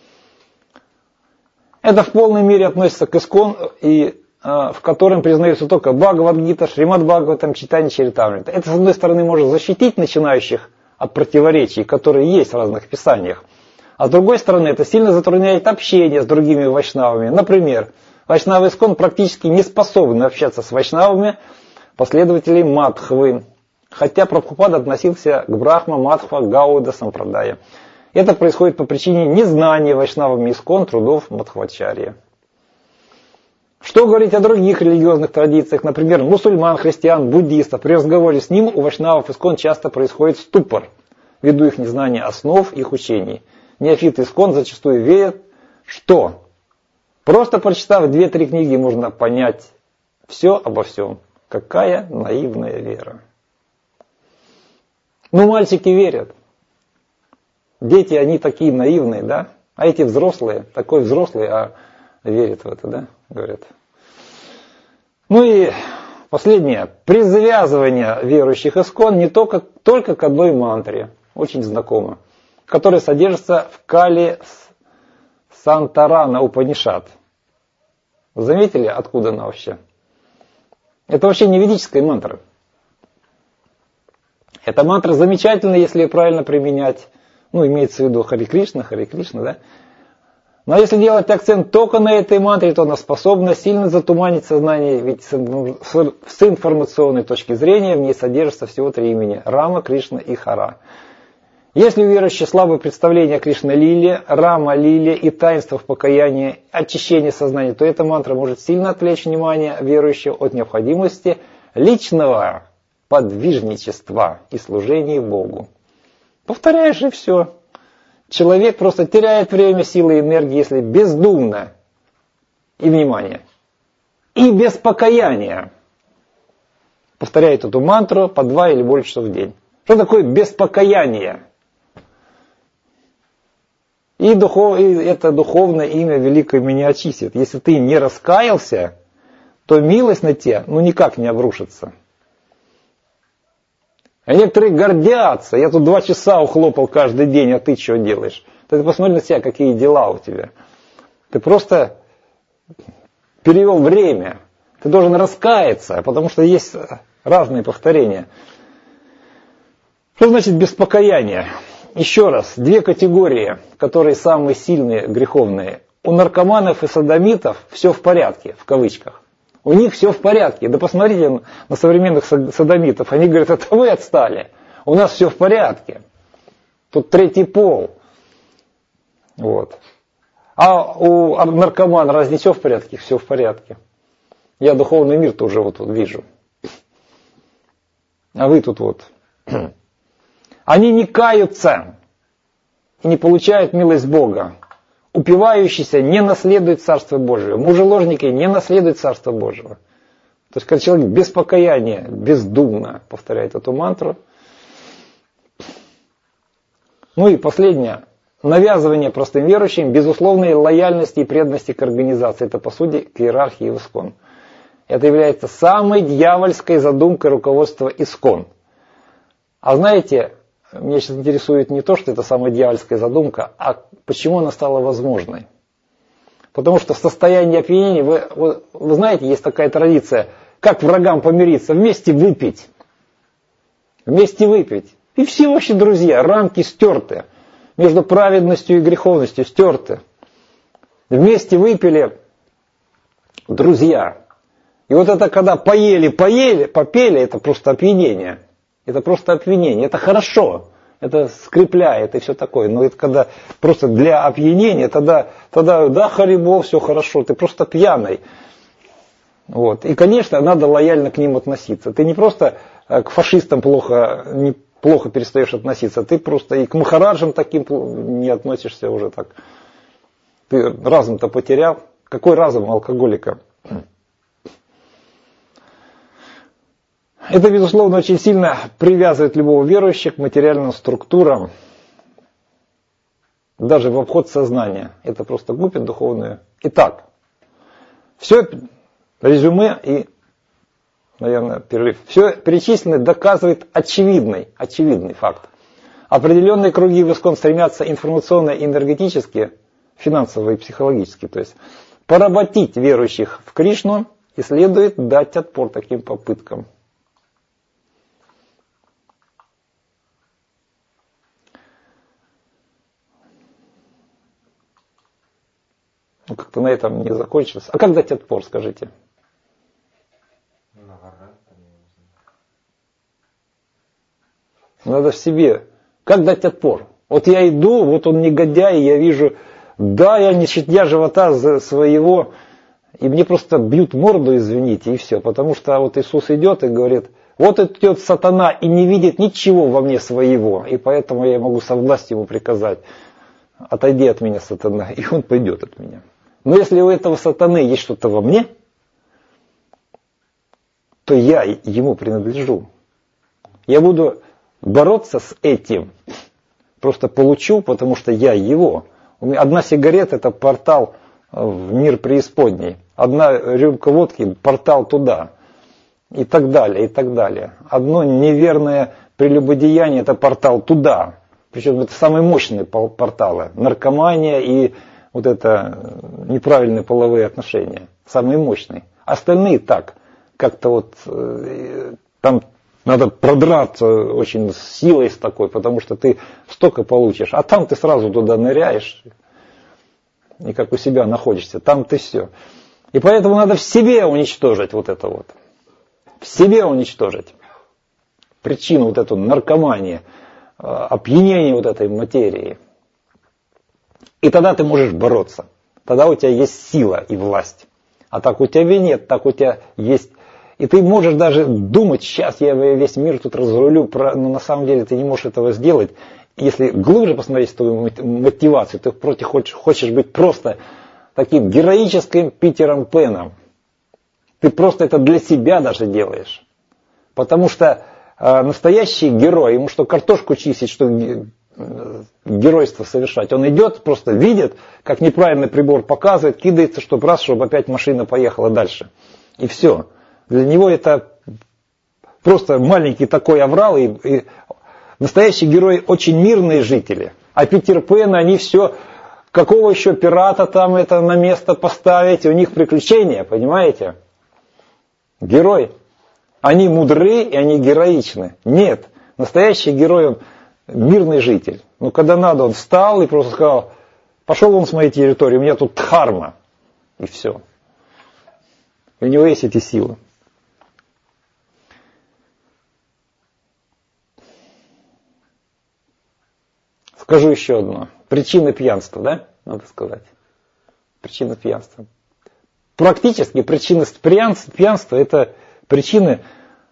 Это в полной мере относится к Искон, и, э, в котором признаются только Бхагавад-гита, Шримад Бхагаватам, Читание Чаритамрита. Это, с одной стороны, может защитить начинающих от противоречий, которые есть в разных писаниях. А с другой стороны, это сильно затрудняет общение с другими вайшнавами. Например, вайшнавы Искон практически не способны общаться с вайшнавами, последователей Мадхвы. Хотя Прабхупада относился к Брахма, Мадхва, Гауда, Сампрадая. Это происходит по причине незнания вайшнавами Искон трудов Мадхвачарьи. Что говорить о других религиозных традициях, например, мусульман, христиан, буддистов. При разговоре с ним у вайшнавов Искон часто происходит ступор, ввиду их незнания основ их учений. Неофиты Искон зачастую верят, что просто прочитав две-три книги, можно понять все обо всем. Какая наивная вера. Ну, мальчики верят. Дети, они такие наивные, да? А эти взрослые, такой взрослый, а верит в это, да? Говорят. Ну и последнее. Привязывание верующих Искон не только, только к одной мантре, очень знакомо, которая содержится в Кали Сантарана Упанишад. Заметили, откуда она вообще? Это вообще не ведическая мантра. Эта мантра замечательна, если ее правильно применять. Ну, имеется в виду Харе Кришна, Харе Кришна, да? Но если делать акцент только на этой мантре, то она способна сильно затуманить сознание, ведь с информационной точки зрения в ней содержится всего три имени – Рама, Кришна и Хара. Если у верующих слабое представление о Кришна-лиле, Рама-лиле и таинствах покаяния, очищения сознания, то эта мантра может сильно отвлечь внимание верующего от необходимости личного подвижничества и служения Богу. Повторяешь и все. Человек просто теряет время, силы и энергию, если бездумно и внимание, и без покаяния повторяет эту мантру по два или больше часов в день. Что такое без покаяния? И, духов, и это духовное имя великое меня очистит. Если ты не раскаялся, то милость на тебя ну никак не обрушится. А некоторые гордятся. Я тут два часа ухлопал каждый день, а ты что делаешь? Ты посмотри на себя, какие дела у тебя. Ты просто перевел время. Ты должен раскаяться, потому что есть разные повторения. Что значит без покаяния? еще раз, две категории, которые самые сильные, греховные. У наркоманов и содомитов все в порядке, в кавычках. У них все в порядке. Да посмотрите на современных содомитов. Они говорят, это вы отстали. У нас все в порядке. Тут третий пол. Вот. А у наркомана разве все в порядке? Все в порядке. Я духовный мир тоже вот, вот вижу. А вы тут вот. Они не каются и не получают милость Бога. Упивающийся не наследует Царство Божие. Мужеложники не наследуют Царство Божьего. То есть, когда человек без покаяния, бездумно повторяет эту мантру. Ну и последнее. Навязывание простым верующим безусловной лояльности и преданности к организации. Это, по сути, к иерархии в ИСККОН. Это является самой дьявольской задумкой руководства ИСККОН. А знаете, меня сейчас интересует не то, что это самая дьявольская задумка, а почему она стала возможной. Потому что в состоянии опьянения, вы, вы, вы знаете, есть такая традиция, как врагам помириться, вместе выпить. Вместе выпить. И все вообще друзья, рамки стерты. Между праведностью и греховностью стерты. Вместе выпили друзья. И вот это когда поели, поели, попели, это просто опьянение. Это просто опьянение. Это хорошо. Это скрепляет и все такое. Но это когда просто для опьянения, тогда, тогда да, харибо, все хорошо. Ты просто пьяный. Вот. И, конечно, надо лояльно к ним относиться. Ты не просто к фашистам плохо, не, плохо перестаешь относиться. Ты просто и к махараджам таким не относишься уже так. Ты разум-то потерял. Какой разум у алкоголика? Это, безусловно, очень сильно привязывает любого верующего к материальным структурам, даже в обход сознания. Это просто губит духовную. Итак, все резюме и, наверное, перерыв. Все перечисленное доказывает очевидный, очевидный факт. Определенные круги в ИСККОН стремятся информационно и энергетически, финансово и психологически, то есть поработить верующих в Кришну, и следует дать отпор таким попыткам. Ну, как-то на этом не закончилось. А как дать отпор, скажите? Надо в себе. Как дать отпор? Вот я иду, вот он негодяй, я вижу, да, я не щадя живота за своего, и мне просто бьют морду, извините, и все. Потому что вот Иисус идет и говорит, вот идет сатана и не видит ничего во мне своего, и поэтому я могу со властью ему приказать, отойди от меня, сатана, и он пойдет от меня. Но если у этого сатаны есть что-то во мне, то я ему принадлежу. Я буду бороться с этим. Просто получу, потому что я его. У меня одна сигарета — это портал в мир преисподней. Одна рюмка водки — портал туда. И так далее, и так далее. Одно неверное прелюбодеяние — это портал туда. Причем это самые мощные порталы. Наркомания и вот это неправильные половые отношения. Самые мощные. Остальные так. Как-то вот э, там надо продраться очень с силой с такой, потому что ты столько получишь. А там ты сразу туда ныряешь. И как у себя находишься. Там ты все. И поэтому надо в себе уничтожить вот это вот. В себе уничтожить. Причину вот эту наркомании. Опьянение вот этой материи. И тогда ты можешь бороться. Тогда у тебя есть сила и власть. А так у тебя нет, так у тебя есть. И ты можешь даже думать, сейчас я весь мир тут разрулю, но на самом деле ты не можешь этого сделать. Если глубже посмотреть твою мотивацию, ты против хочешь, хочешь быть просто таким героическим Питером Пеном. Ты просто это для себя даже делаешь. Потому что э, настоящий герой, ему что картошку чистить, что э, геройство совершать. Он идет, просто видит, как неправильный прибор показывает, кидается, чтобы раз, чтобы опять машина поехала дальше. И все. Для него это просто маленький такой аврал. И, и настоящий герой очень мирные жители. А Питер Пен, они все, какого еще пирата там это на место поставить, у них приключения, понимаете? Герой. Они мудры и они героичны. Нет, настоящий герой, он мирный житель. Но когда надо, он встал и просто сказал, пошел он с моей территории, у меня тут дхарма. И все. У него есть эти силы. Скажу еще одно. Причины пьянства, да? Надо сказать. Причины пьянства. Практически причины пьянства это причины,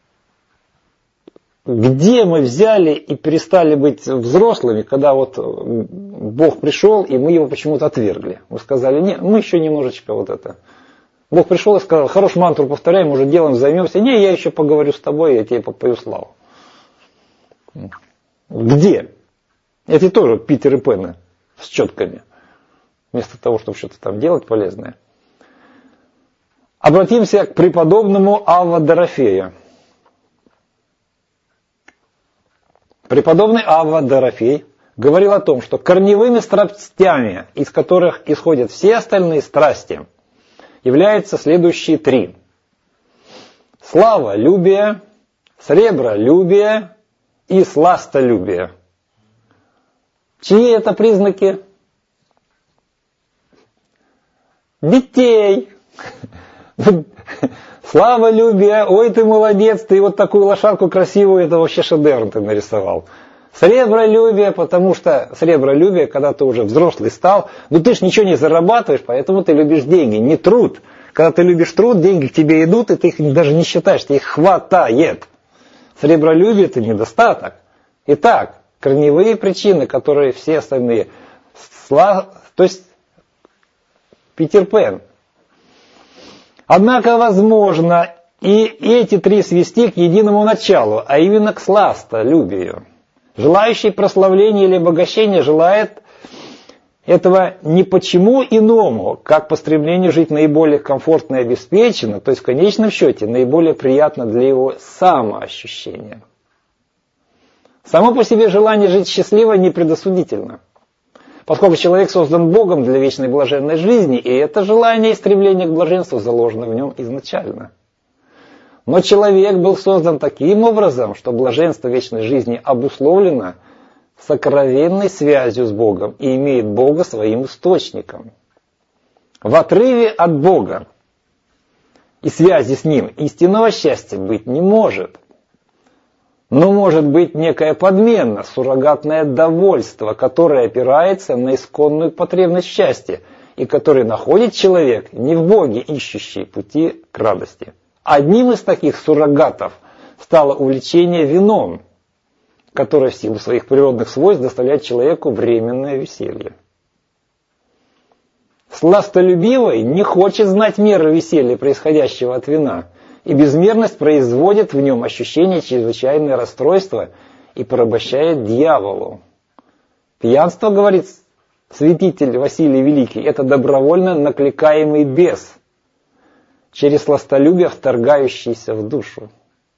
где мы взяли и перестали быть взрослыми, когда вот Бог пришел, и мы его почему-то отвергли. Мы сказали, нет, мы еще немножечко вот это. Бог пришел и сказал, хорош мантру повторяем, уже делом займемся. Не, я еще поговорю с тобой, я тебе попою славу. Где? Эти тоже Питер и Пены с четками. Вместо того, чтобы что-то там делать полезное. Обратимся к преподобному Авва Дорофею. Преподобный Авва Дорофей говорил о том, что корневыми страстями, из которых исходят все остальные страсти, являются следующие три. Славолюбие, сребролюбие и сластолюбие. Чьи это признаки? Детей. Славолюбие, ой, ты молодец, ты вот такую лошадку красивую, это вообще шедевр ты нарисовал. Сребролюбие, потому что сребролюбие, когда ты уже взрослый стал, ну ты ж ничего не зарабатываешь, поэтому ты любишь деньги, не труд. Когда ты любишь труд, деньги к тебе идут, и ты их даже не считаешь, тебе их хватает. Сребролюбие это недостаток. Итак, корневые причины, которые все остальные, то есть Питер Пен. Однако возможно и эти три свести к единому началу, а именно к сластолюбию. Желающий прославления или обогащения желает этого не почему иному, как по стремлению жить наиболее комфортно и обеспеченно, то есть в конечном счете наиболее приятно для его самоощущения. Само по себе желание жить счастливо не предосудительно, поскольку человек создан Богом для вечной блаженной жизни, и это желание и стремление к блаженству заложено в нем изначально. Но человек был создан таким образом, что блаженство вечной жизни обусловлено сокровенной связью с Богом и имеет Бога своим источником. В отрыве от Бога и связи с Ним истинного счастья быть не может. Но может быть некая подмена, суррогатное довольство, которое опирается на исконную потребность счастья и который находит человек не в Боге, ищущий пути к радости. Одним из таких суррогатов стало увлечение вином, которое в силу своих природных свойств доставляет человеку временное веселье. Сластолюбивый не хочет знать меры веселья, происходящего от вина, и безмерность производит в нем ощущение чрезвычайного расстройства и порабощает дьяволу. Пьянство, говорит святитель Василий Великий, это добровольно накликаемый бес, через сластолюбие вторгающийся в душу.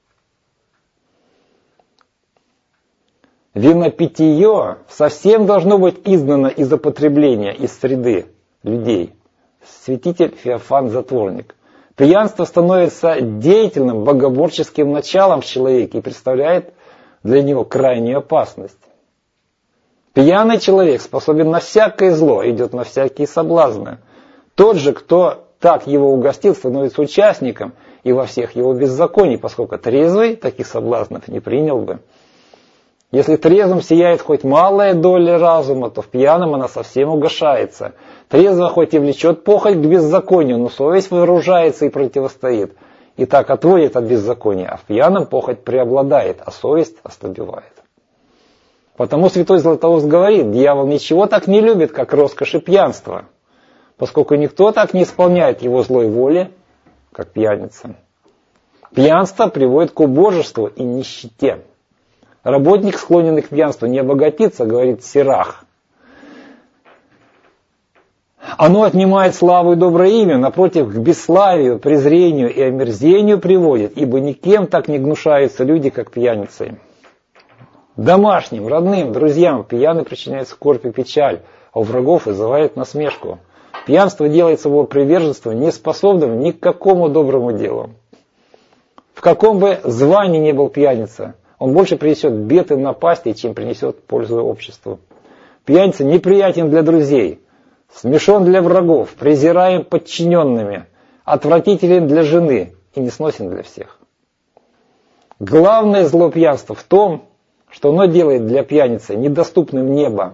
Винопитие совсем должно быть изгнано из употребления, из среды людей. Святитель Феофан Затворник. Пьянство становится деятельным богоборческим началом в человеке и представляет для него крайнюю опасность. Пьяный человек способен на всякое зло, идет на всякие соблазны. Тот же, кто так его угостил, становится участником и во всех его беззаконий, поскольку трезвый таких соблазнов не принял бы. Если трезвым сияет хоть малая доля разума, то в пьяном она совсем угашается. Трезво хоть и влечет похоть к беззаконию, но совесть вооружается и противостоит. И так отводит от беззакония, а в пьяном похоть преобладает, а совесть ослабевает. Потому святой Златоуст говорит, дьявол ничего так не любит, как роскошь и пьянство, поскольку никто так не исполняет его злой воли, как пьяница. Пьянство приводит к убожеству и нищете. Работник, склоненный к пьянству, не обогатится, говорит Сирах. Оно отнимает славу и доброе имя, напротив, к бесславию, презрению и омерзению приводит, ибо никем так не гнушаются люди, как пьяницы. Домашним, родным, друзьям пьяный причиняет скорбь и печаль, а у врагов вызывает насмешку. Пьянство делает своего приверженства неспособным ни к какому доброму делу. В каком бы звании ни был пьяница, Он больше принесет бед и напасти, чем принесет пользу обществу. Пьяница неприятен для друзей, смешон для врагов, презираем подчиненными, отвратителен для жены и несносен для всех. Главное зло пьянства в том, что оно делает для пьяницы недоступным небо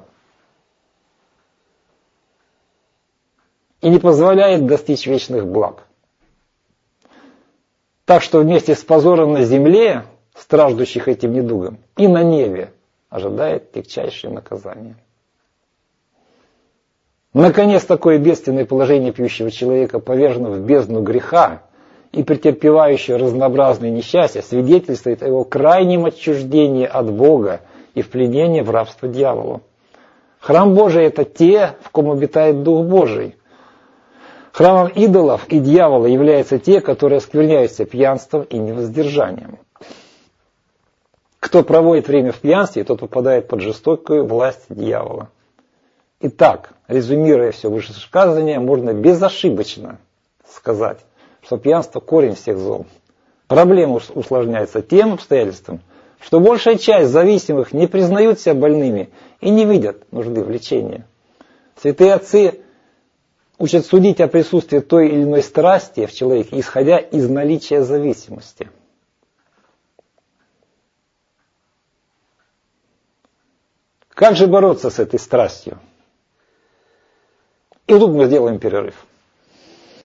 и не позволяет достичь вечных благ. Так что вместе с позором на земле, страждущих этим недугом, и на небе ожидает тягчайшее наказание. Наконец, такое бедственное положение пьющего человека, повержено в бездну греха и претерпевающего разнообразные несчастья, свидетельствует о его крайнем отчуждении от Бога и в пленении в рабство дьяволу. Храм Божий – это те, в ком обитает Дух Божий. Храмом идолов и дьявола являются те, которые оскверняются пьянством и невоздержанием. Кто проводит время в пьянстве, тот попадает под жестокую власть дьявола. Итак, резюмируя все вышесказанное, можно безошибочно сказать, что пьянство – корень всех зол. Проблема усложняется тем обстоятельством, что большая часть зависимых не признают себя больными и не видят нужды в лечении. Святые отцы учат судить о присутствии той или иной страсти в человеке, исходя из наличия зависимости. Как же бороться с этой страстью? И тут мы сделаем перерыв.